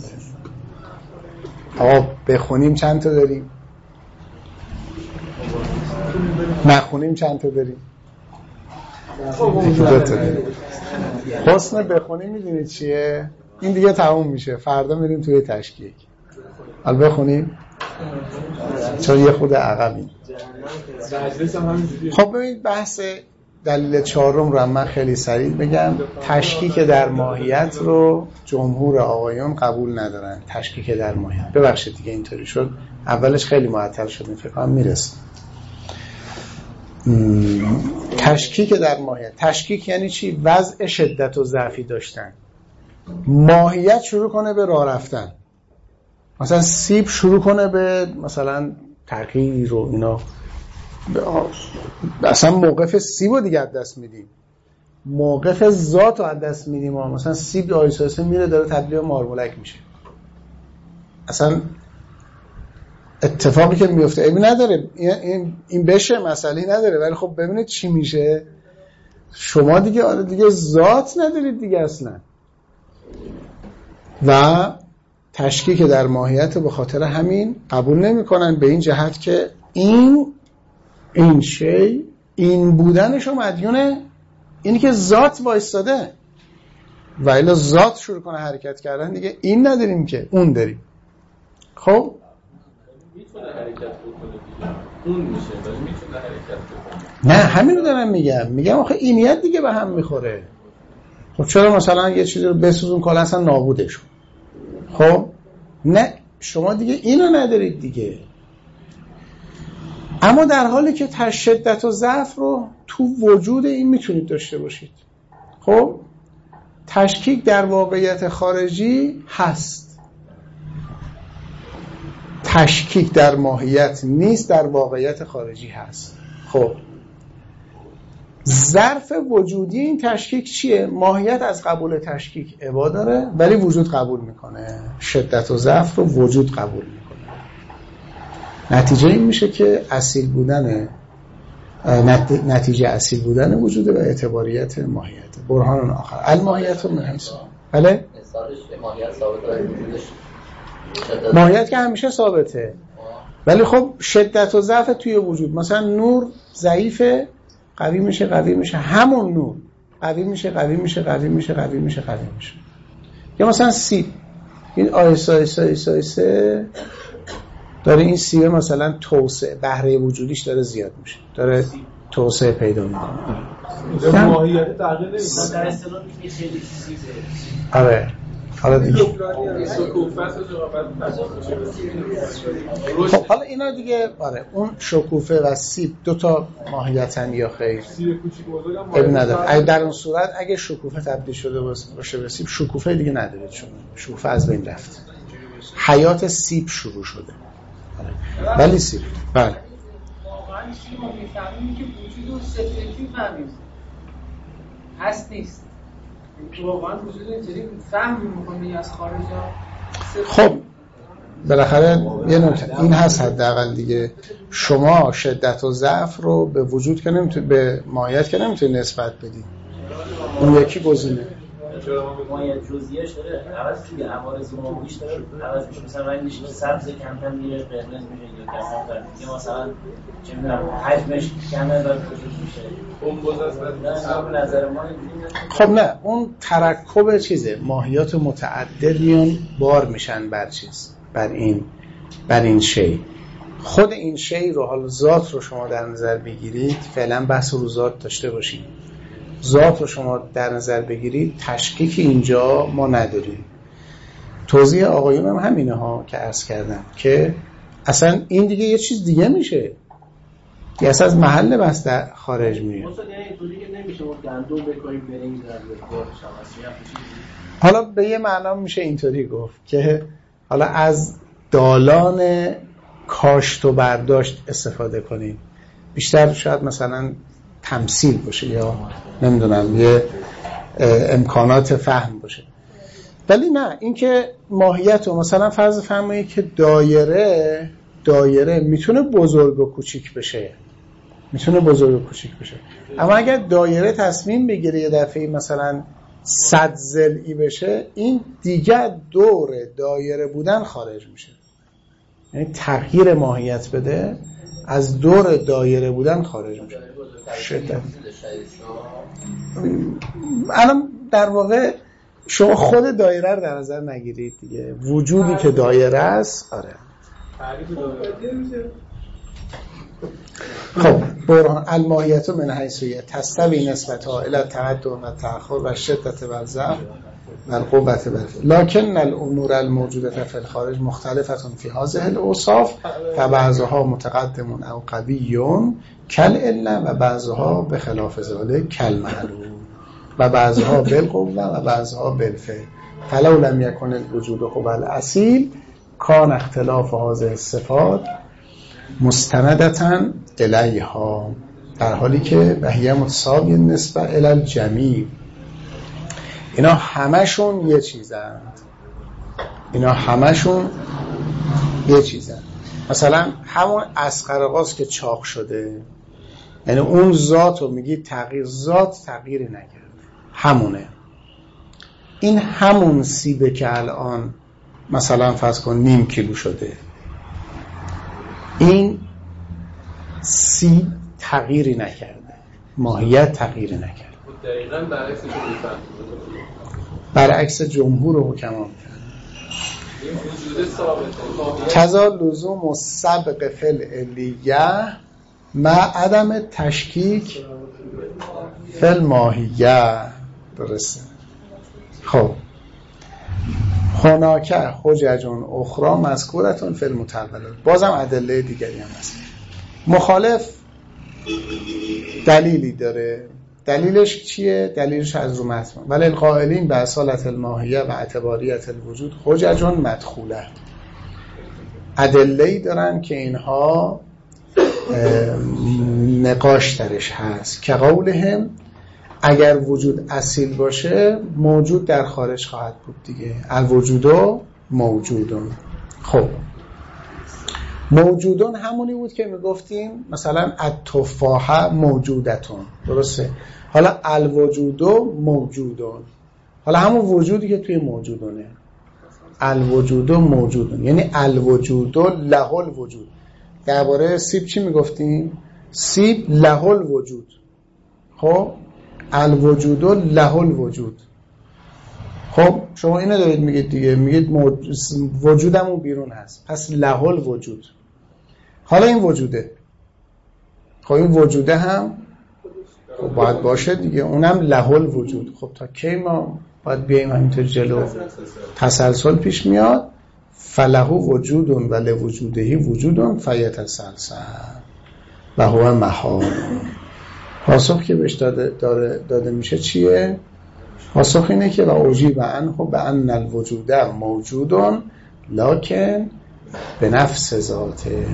آقا بخونیم چند تا داریم؟ نخونیم چند تا داریم؟ دو تا داریم. حسن بخونیم میدونید چیه؟ این دیگه تموم میشه، فردا میریم توی تشکیک. حالا بخونیم چون یه خود عقبیم. خب ببینید بحث دلیل چهارم رو هم من خیلی سریع بگم. تشکیک در ماهیت رو جمهور آقایون قبول ندارن. تشکیک در ماهیت، ببخشید دیگه اینطوری شد، اولش خیلی معطل شد، فکر کنم میرسه. تشکیک در ماهیت، تشکیک یعنی چی؟ وضع شدت و ضعفی داشتن. ماهیت شروع کنه به راه رفتن، مثلا سیب شروع کنه به مثلا تغییر و اینا، اصلا موقف سیب رو دیگه از دست میدیم، موقف ذات رو از دست میدیم. مثلا سیب آیساسه میره داره تبدیل به مارمولک میشه، اصلا اتفاقی که میفته ایبی نداره، این این بشه مسئله نداره. ولی خب ببینید چی میشه. شما دیگه آره دیگه ذات ندارید دیگه اصلا. و تشکیک در ماهیت به خاطر همین قبول نمیکنن، به این جهت که این این شی این بودنشو مدیونه اینی که ذات وایستاده، و الا ذات شروع کنه حرکت کردن دیگه این نداریم که اون داریم. خب میتونه حرکت بکنه، اون میشه ولی میتونه حرکت بکنه. نه همین رو دارم میگم، میگم آخه اینیت دیگه به هم میخوره. خب چرا مثلا یه چیزی رو بسوزون کلا اصلا نابودش. خب نه شما دیگه اینو ندارید دیگه. اما در حالی که شدت و ضعف رو تو وجود این میتونید داشته باشید. خب تشکیک در واقعیت خارجی هست، تشکیک در ماهیت نیست، در واقعیت خارجی هست. خب ظرف وجودی این تشکیک چیه؟ ماهیت از قبول تشکیک ابا داره ولی وجود قبول میکنه، شدت و ضعف رو وجود قبول میکنه. نتیجه این میشه که اصیل بودن نتیجه اصیل بودن وجوده و اعتباریت ماهیت. برهان آخر الماهیت رو منحصر. بله؟ ماهیت ثابته وجودش ماهیت که همیشه ثابته ولی خب شدت و ضعف توی وجود، مثلا نور ضعیفه قوی میشه قوی میشه، همون نور قوی میشه قوی میشه قوی میشه قوی میشه قوی میشه. یا مثلا سیب، این آیسا آیسا آیسا آیسا داره این سیب مثلا توسعه بهره وجودیش داره زیاد میشه، داره توسعه پیدا میکنه. ماهیت تغییر نمیکنه در اصطلاح میگه خیلی سیبه. آره حالا دیگه خب حالا اینا دیگه آره اون شکوفه و سیب دو تا ماهیتن یا خیر سیب کوچیک بزرگم نداره. اگه در اون صورت اگه شکوفه تبدیل شده باشه به سیب، شکوفه دیگه نداره چون شکوفه از بین رفت، حیات سیب شروع شده. آره. ولی سیب بله واقعا چی ما میفهمیم که وجود و سفیدی فهمیم هست نیست، واقعا وجود اینطوری فهم می‌کنی از خارج. خب بالاخره یه نکته این هست حداقل دیگه، شما شدت و ضعف رو به وجود که نمیتونید، به ماهیت که نمیتونید نسبت بدید. اون یکی گزینه ماهیت جزئیاش داره عوض میشه، عوارض عمومیش داره عوض میشه، مثلا رنگش سبز کم کم میره قرمز میشه یا کسان یا مثلا چه میدونم حجمش کمه و وجود میشه. اون گذشته نظر ما خب نه اون ترکب چیزه، ماهیات متعدد میان بار میشن بر چیز، بر این بر این شی. خود این شی رو حالا ذات رو شما در نظر بگیرید، فعلا بحث رو ذات داشته باشید، ذات رو شما در نظر بگیرید، تشکیک اینجا ما نداریم. توضیح آقایون هم همینه ها که عرض کردم که اصلا این دیگه یه چیز دیگه میشه، یه اصلا از محل بحث در خارج میاد. اصلا یعنی اینطوری که نمیشه ما گندم بکنیم برنج در بخور شماسی. حالا به یه معنا میشه اینطوری گفت که حالا از دالان کاشت و برداشت استفاده کنیم، بیشتر شاید مثلا تمثیل باشه یا نمیدونم یه امکانات فهم باشه. ولی نه اینکه ماهیت رو مثلا فرض فرمایید که دایره دایره میتونه بزرگ و کوچیک بشه، میتونه بزرگ و کوچیک بشه، اما اگر دایره تصمیم بگیره یه دفعه مثلا صد ضلعی بشه، این دیگه دور دایره بودن خارج میشه، یعنی تغییر ماهیت بده از دور دایره بودن خارج میشه. شدت الان در واقع شما خود دایره رو در نظر نگیرید دیگه، وجودی که دایره است. آره خب برهان الماهیت من حیث تستوی نسبتها الی التقدم و تأخر و شدت و ضعف و القوة و لكن الامور الموجوده فی الخارج مختلفه فی هذه الاوصاف فبعضها متقدم او قوی کالعله و بعضها بخلاف ذلك کالمعلول و بعضها بالقوه و بعضها بالفعل فلو لم يكن الوجود قوى الاصیل کان اختلاف هذه الصفات مستندتاً الیها، در حالی که وهی متساوی نسبه الی الجمیع. اینا همشون یه چیزند، اینا همشون یه چیزند. مثلا همون اسقرقاس که چاق شده، یعنی اون ذات رو میگی تغییر، ذات تغییری نکرده، همونه. این همون سیبه که الان مثلا فرض کن نیم کیلو شده، این سیب تغییری نکرده، ماهیت تغییری نکرده. دقیقاً برعکس جمهور برعکس جمهور حکما کذا لزوم و سبق فل علیه مع عدم تشکیک فل ماهیه. درسته. خب هناک حجج اخرى مذکورتون فی المتولات، بازم ادله دیگری هم هست. مخالف دلیلی داره. دلیلش چیه؟ دلیلش از رو متن. ولی القائلین به اصالت الماهیه و اعتباریت الوجود حجج مدخوله. ادله‌ای دارن که اینها نقاش درش هست که قولهم اگر وجود اصیل باشه موجود در خارج خواهد بود دیگه. الوجود موجودون. خب موجودون همونی بود که میگفتیم مثلا التفاحه موجودتون، درسته؟ حالا الوجود موجودون، حالا همون وجودی که توی موجودونه. الوجود موجودون یعنی الوجود له الوجود. درباره سیب چی میگفتیم؟ سیب له الوجود. خب الوجود له الوجود. خب شما اینو دارید میگید دیگه، میگید موج... وجودمون بیرون هست، پس له الوجود. حالا این وجوده، خب این وجوده هم خب باید باشه دیگه، اونم له الوجود. خب تا کی ما باید بیاییم همینطور جلو؟ تسلسل پیش میاد. فله وجود و لوجوده وجود فیتسلسل و هو محال. پاسخ که بهش داده, داده, داده میشه چیه؟ پاسخ اینه که و اوجیب عنه به ان الوجود موجود لکن به نفس ذاته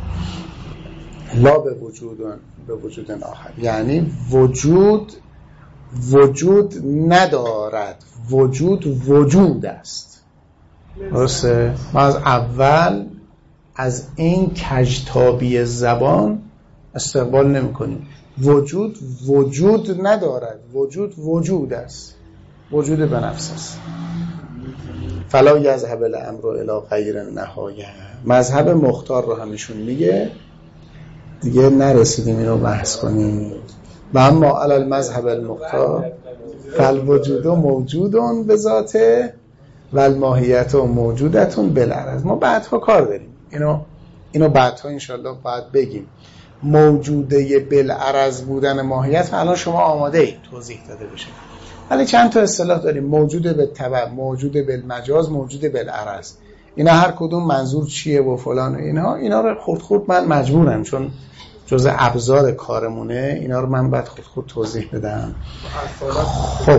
لا به وجود به وجود آخر. یعنی وجود وجود ندارد، وجود وجود است. درسته؟ ما از اول از این کجتابی زبان استقبال نمی کنیم. وجود وجود ندارد، وجود وجود است، وجود به نفس است. فلا یذهب الامر الی غیر النهایه. مذهب مختار رو همیشون میگه دیگه، نرسیدیم اینو بحث کنیم. و اما علی المذهب المختار فالوجود موجودون به ذاته و الماهیت موجودتون بالعرض. ما بعدها کار داریم اینو اینو بعدها انشالله باید بگیم. موجوده بالعرض بودن ماهیت الان شما آماده اید توضیح داده بشه، ولی چند تا اصطلاح داریم: موجود به تبع، موجود بالمجاز، موجود بالعرض. اینا هر کدوم منظور چیه و فلان و اینها اینا رو خود خود من مجبورم، چون جزء ابزار کارمونه، اینا رو من بعد خود خود توضیح بدم. خب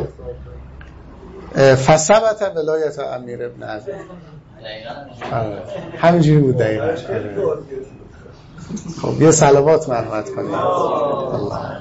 فثبت ولایت امیر ابن عزیز همینجوری بود دقیقا. خب یه صلوات مرحمت کنیم. الله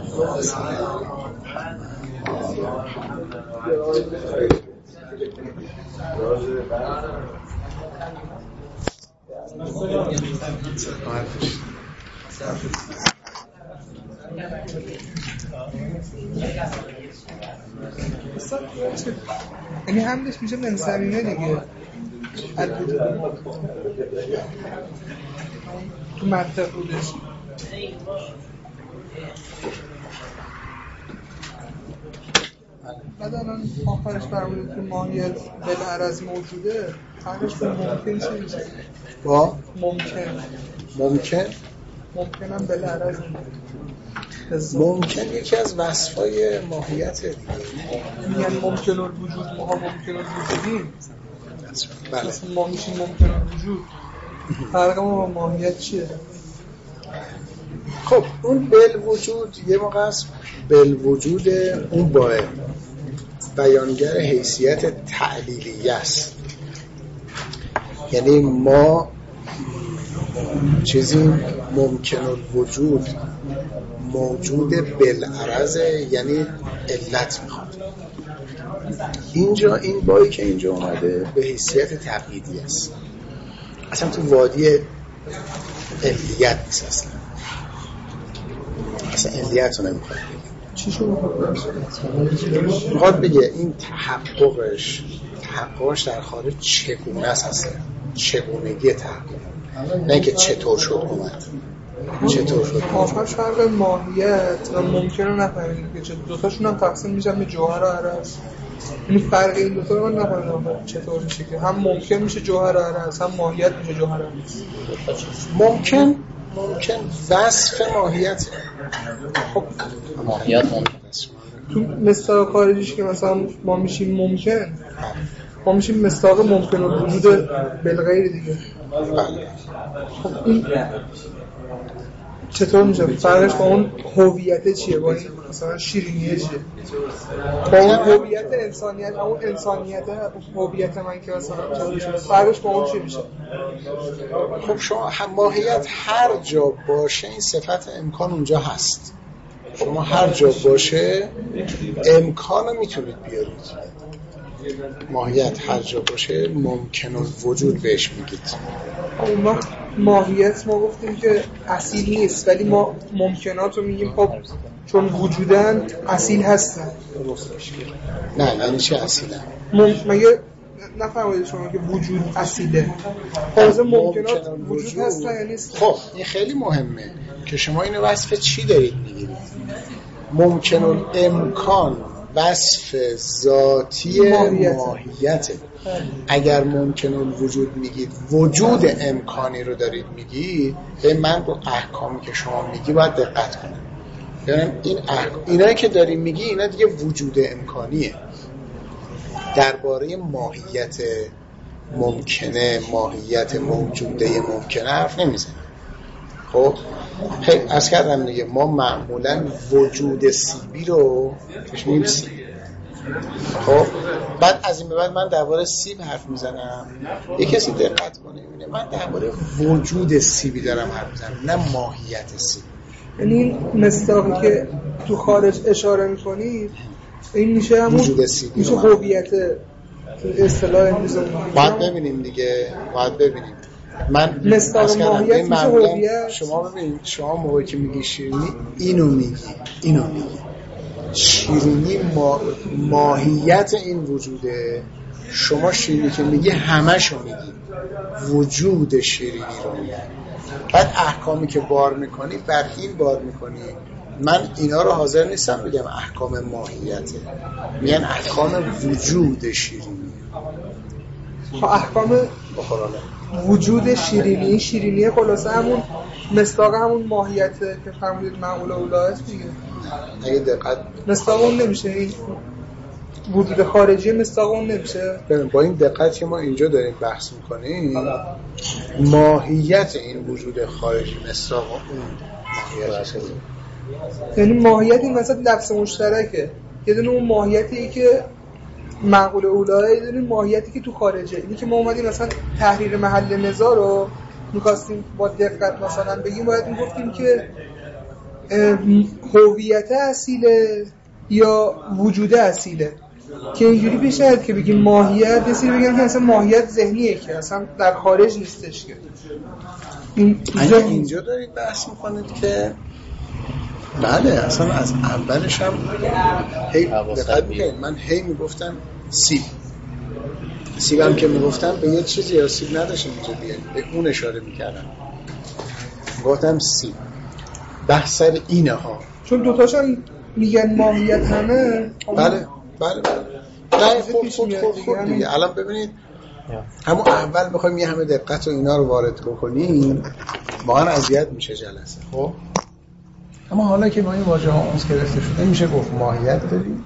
یعنی همدش میشه من زمینه دیگه تو منطق بودش. بعد الان آخرش فرمودید که ماهیت بالعرض موجوده، فرقش با ممکن چه میشه؟ با ممکن ممکن ممکنم بالعرض ممکن یکی از وصفای ماهیته دیگه. میگن ممکن الوجود، ما ممکن الوجودیم. بله. مثلا ما میشیم ممکن الوجود. فرق ما با ماهیت چیه؟ خب اون بالوجود یه موقع است بالوجود اون با بیانگر حیثیت تعلیلیه است. یعنی ما چیزی ممکن الوجود موجود بالعرض، یعنی علت میخواد. اینجا این بایی که اینجا اومده به حیثیت تقییدی است، اصلا تو وادی علیت نیست، اصلا اصلا علیت رو نمیخواد بگه. چی شد؟ میخواد بگه این تحققش تحققش در خارج چگونه است، اصلا چگونگی تحقق، نه که چطور شد اومد، چطور شد. آخر فرق ماهیت و ممکن رو نفهمیدیم که دوتاشون هم تقسیم میشن به جوهر و عرض. این فرق این دوتا رو من نفهمیدم چطور میشه که هم ممکن میشه جوهر و عرض، هم ماهیت میشه جوهر و عرض. ممکن ممکن وصف ماهیت. خب ماهیت ممکن تو مصداق خارجیش که مثلا ما میشیم ممکن، ما میشیم مصداق ممکن الوجود بالغیر دیگه. بله. خب این چطور میشه فرقش با اون هویت چیه؟ با این مثلا شیرینیه چیه؟ با اون هویت انسانیت، اون انسانیت هویت من که مثلا فرقش با اون چی میشه؟ خب شما ماهیت هر جا باشه این صفت امکان اونجا هست. شما هر جا باشه امکان رو میتونید بیارید. ماهیت هر جا باشه ممکن الوجود بهش میگید. ما ماهیت ما گفتیم که اصیل نیست ولی ما ممکنات رو میگیم خب چون وجودن اصیل هستن. نه یعنی چه اصیلن؟ مم... مگه نفهمید شما که وجود اصیله؟ خب ممکنات وجود هستن یا نیست؟ خب این خیلی مهمه که شما اینو وصف چی دارید میگیرید. ممکن الامکان وصف ذاتی ماهیته. اگر ممکن الوجود میگید وجود امکانی رو دارید میگید، به من رو احکامی که شما میگی باید دقت کنم. یعنی این احکام اینایی که داریم میگی اینا دیگه وجود امکانیه. درباره ماهیت ممکنه، ماهیت موجوده ممکنه حرف نمیزنیم. خب از کردم دیگه ما معمولا وجود سیبی رو بهش میگیم سیب. خب بعد از این به بعد من درباره سیب حرف میزنم، یک کسی دقت کنه میبینه من درباره وجود سیبی دارم حرف میزنم نه ماهیت سیب. یعنی این مصداقی که تو خارج اشاره میکنید این میشه همون وجود سیبی میشه هویت اصطلاح امروز. باید ببینیم دیگه باید ببینیم. من مصداق ماهیت میشه هویت. شما ببینید شما موقعی که میگی شیرینی اینو میگی اینو میگی شیرینی ما... ماهیت این وجوده. شما شیرینی که میگی همشو میگی وجود شیرینی رو میگی. بعد احکامی که بار میکنی بر این بار میکنی. من اینا رو حاضر نیستم بگم احکام ماهیته، میگن احکام وجود شیرینی. احکام وجود شیرینی شیرینی خلاصه همون مصداق همون ماهیته که فرمودید معقول اولاد دیگه. اگه دقت مصداق اون نمیشه، این وجود خارجی مصداق اون نمیشه. با این دقت که ما اینجا داریم بحث میکنیم ماهیت این وجود خارجی مصداق اون ماهیت. یعنی ماهیت این مثلا لفظ مشترکه. یه دونه اون ماهیتی که معقول اولای، یه دونه ماهیتی که تو خارجه. اینی که ما اومدیم مثلا تحریر محل نزاع رو می‌خواستیم با دقت مثلا بگیم، باید میگفتیم که هویت اصیله یا وجود اصیله، که اینجوری پیش نیاد که بگیم ماهیت یه سری بگیم که اصلا ماهیت ذهنیه که اصلا در خارج نیستش. که این اینجا اینجا دارید بحث می‌کنید که بله اصلا از اولش هم هی دقت می‌کنید من هی میگفتم سیب سیب هم که میگفتم به یه چیزی یا سیب نداشتم اینجا بیاد به اون اشاره میکردم گفتم سیب بحث سر اینه ها چون دوتاشم میگن ماهیت همه. بله بله بله خود خود خود خود دیگه. الان ببینید همون اول بخوایم یه همه دقت و اینا رو وارد بکنیم واقعا اذیت میشه جلسه. خب اما حالا که ما این واژه ها اونس گرفته شده میشه گفت ماهیت داریم.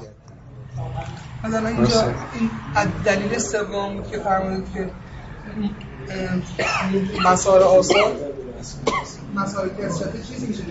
مثلا اینجا این دلیل سوم که فرمودید که مسائل آثار مسائل کسرت چیزی میشه